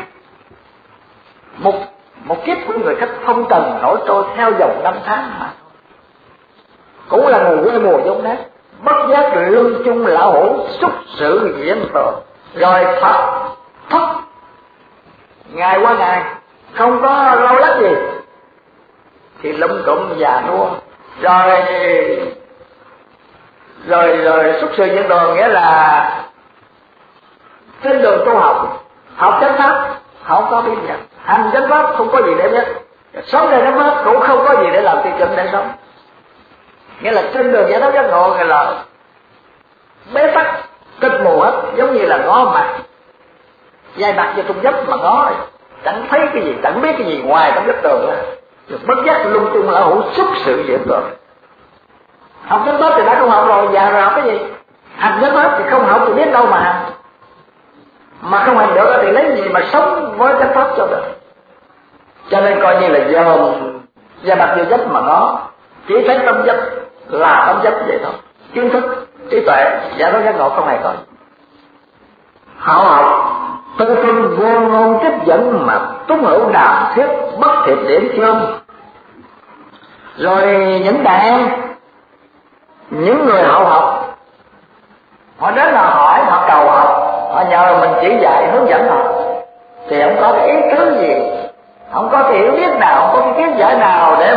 một kiếp của người khách phong trần nổi trôi theo dòng năm tháng mà. Cũng là người quê mùa giống nát, bất giác lương chung lão hổ, xúc sự diễn tường, rồi Phật thất ngày qua ngày không có lâu lắc gì thì lum cụm già nua, rồi xuất sự diễn tường, nghĩa là trên đường tu học chánh pháp không có biết gì, hành chánh pháp không có gì để biết, sốngในchánh pháp cũng không có gì để làm tiêu chuẩn để sống. Nghĩa là trên đường giải thoát giác ngộ nghĩa là bế tắc kịch mù hết, giống như là ngó mặt dài mặt vào trong giấc mà ngó chẳng thấy cái gì, chẳng biết cái gì ngoài trong giấc tường ra, rồi bất giác lung tung lão hữu xúc sự diễn tường. Học chánh pháp thì đã không học rồi, già rồi học cái gì? Hành chánh pháp thì không học thì biết đâu mà hành, mà không hành được thì lấy gì mà sống với chánh pháp cho được. Cho nên coi như là dòm dài mặt vô giấc mà ngó, chỉ thấy tâm chấp là tâm chấp vậy thôi, kiến thức trí tuệ giải thoát giác ngộ không hề có. Hảo học tư sinh vô ngôn trích dẫn mà túng hữu đàm thuyết bất thiệt điểm chương. Rồi những đàn em, những người hậu học, họ đến là hỏi, họ cầu học, họ nhờ mình chỉ dạy hướng dẫn họ, thì không có cái ý tứ gì, không có cái hiểu biết nào, không có cái kiến giải nào để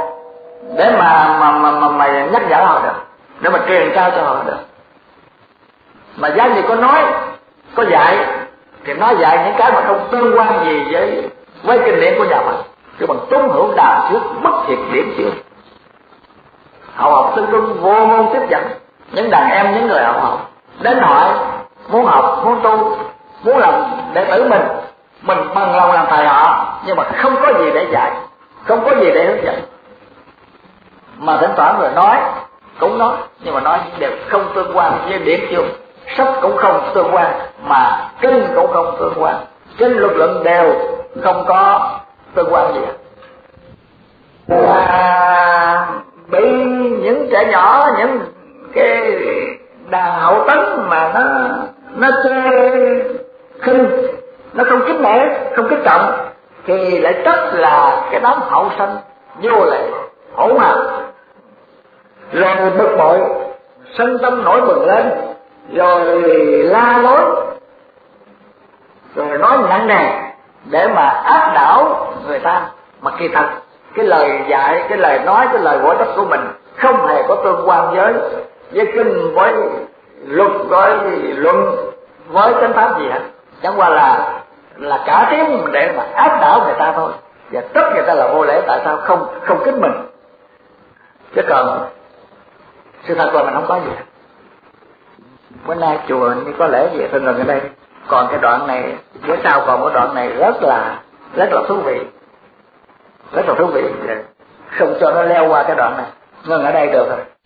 mà nhắc nhở họ được, để mà truyền trao cho họ được. Mà giá gì có nói, có dạy thì nói dạy những cái mà không tương quan gì với kinh điển của nhà Phật, chứ bằng túng hữu đàm thuyết bất thiệt điểm chương. Hậu học tương đương vô ngôn tiếp dẫn. Những đàn em, những người hậu học đến hỏi, muốn học, muốn tu, muốn làm đệ tử mình bằng lòng làm thầy họ, nhưng mà không có gì để dạy, không có gì để hướng dẫn. Mà thỉnh thoảng rồi nói, cũng nói, nhưng mà nói đều không tương quan với điểm chương. Sách cũng không tương quan, mà kinh cũng không tương quan, kinh luật luận đều không có tương quan gì. Và bị những trẻ nhỏ, những cái đàn hậu tấn mà nó chê khinh, nó không kính nể, không kính trọng, thì lại rất là cái đám hậu sanh vô lệ, hỗn hợp, rồi bực bội, sân tâm nổi bừng lên, rồi la lối, rồi nói nặng nề để mà áp đảo người ta. Mà kỳ thật cái lời dạy, cái lời nói, cái lời bổ túc của mình không hề có tương quan với kinh, với luật, với luận, với chánh pháp gì hết. Chẳng qua là cả tiếng để mà áp đảo người ta thôi, và tất người ta là vô lễ. Tại sao không kính mình? Chứ còn sự thật là mình không có gì hết. Bữa nay chùa như có lẽ gì thân gần ở đây. Còn cái đoạn này, bữa sau còn một đoạn này rất là thú vị, rất là thú vị. Không cho nó leo qua cái đoạn này, ngừng ở đây được rồi.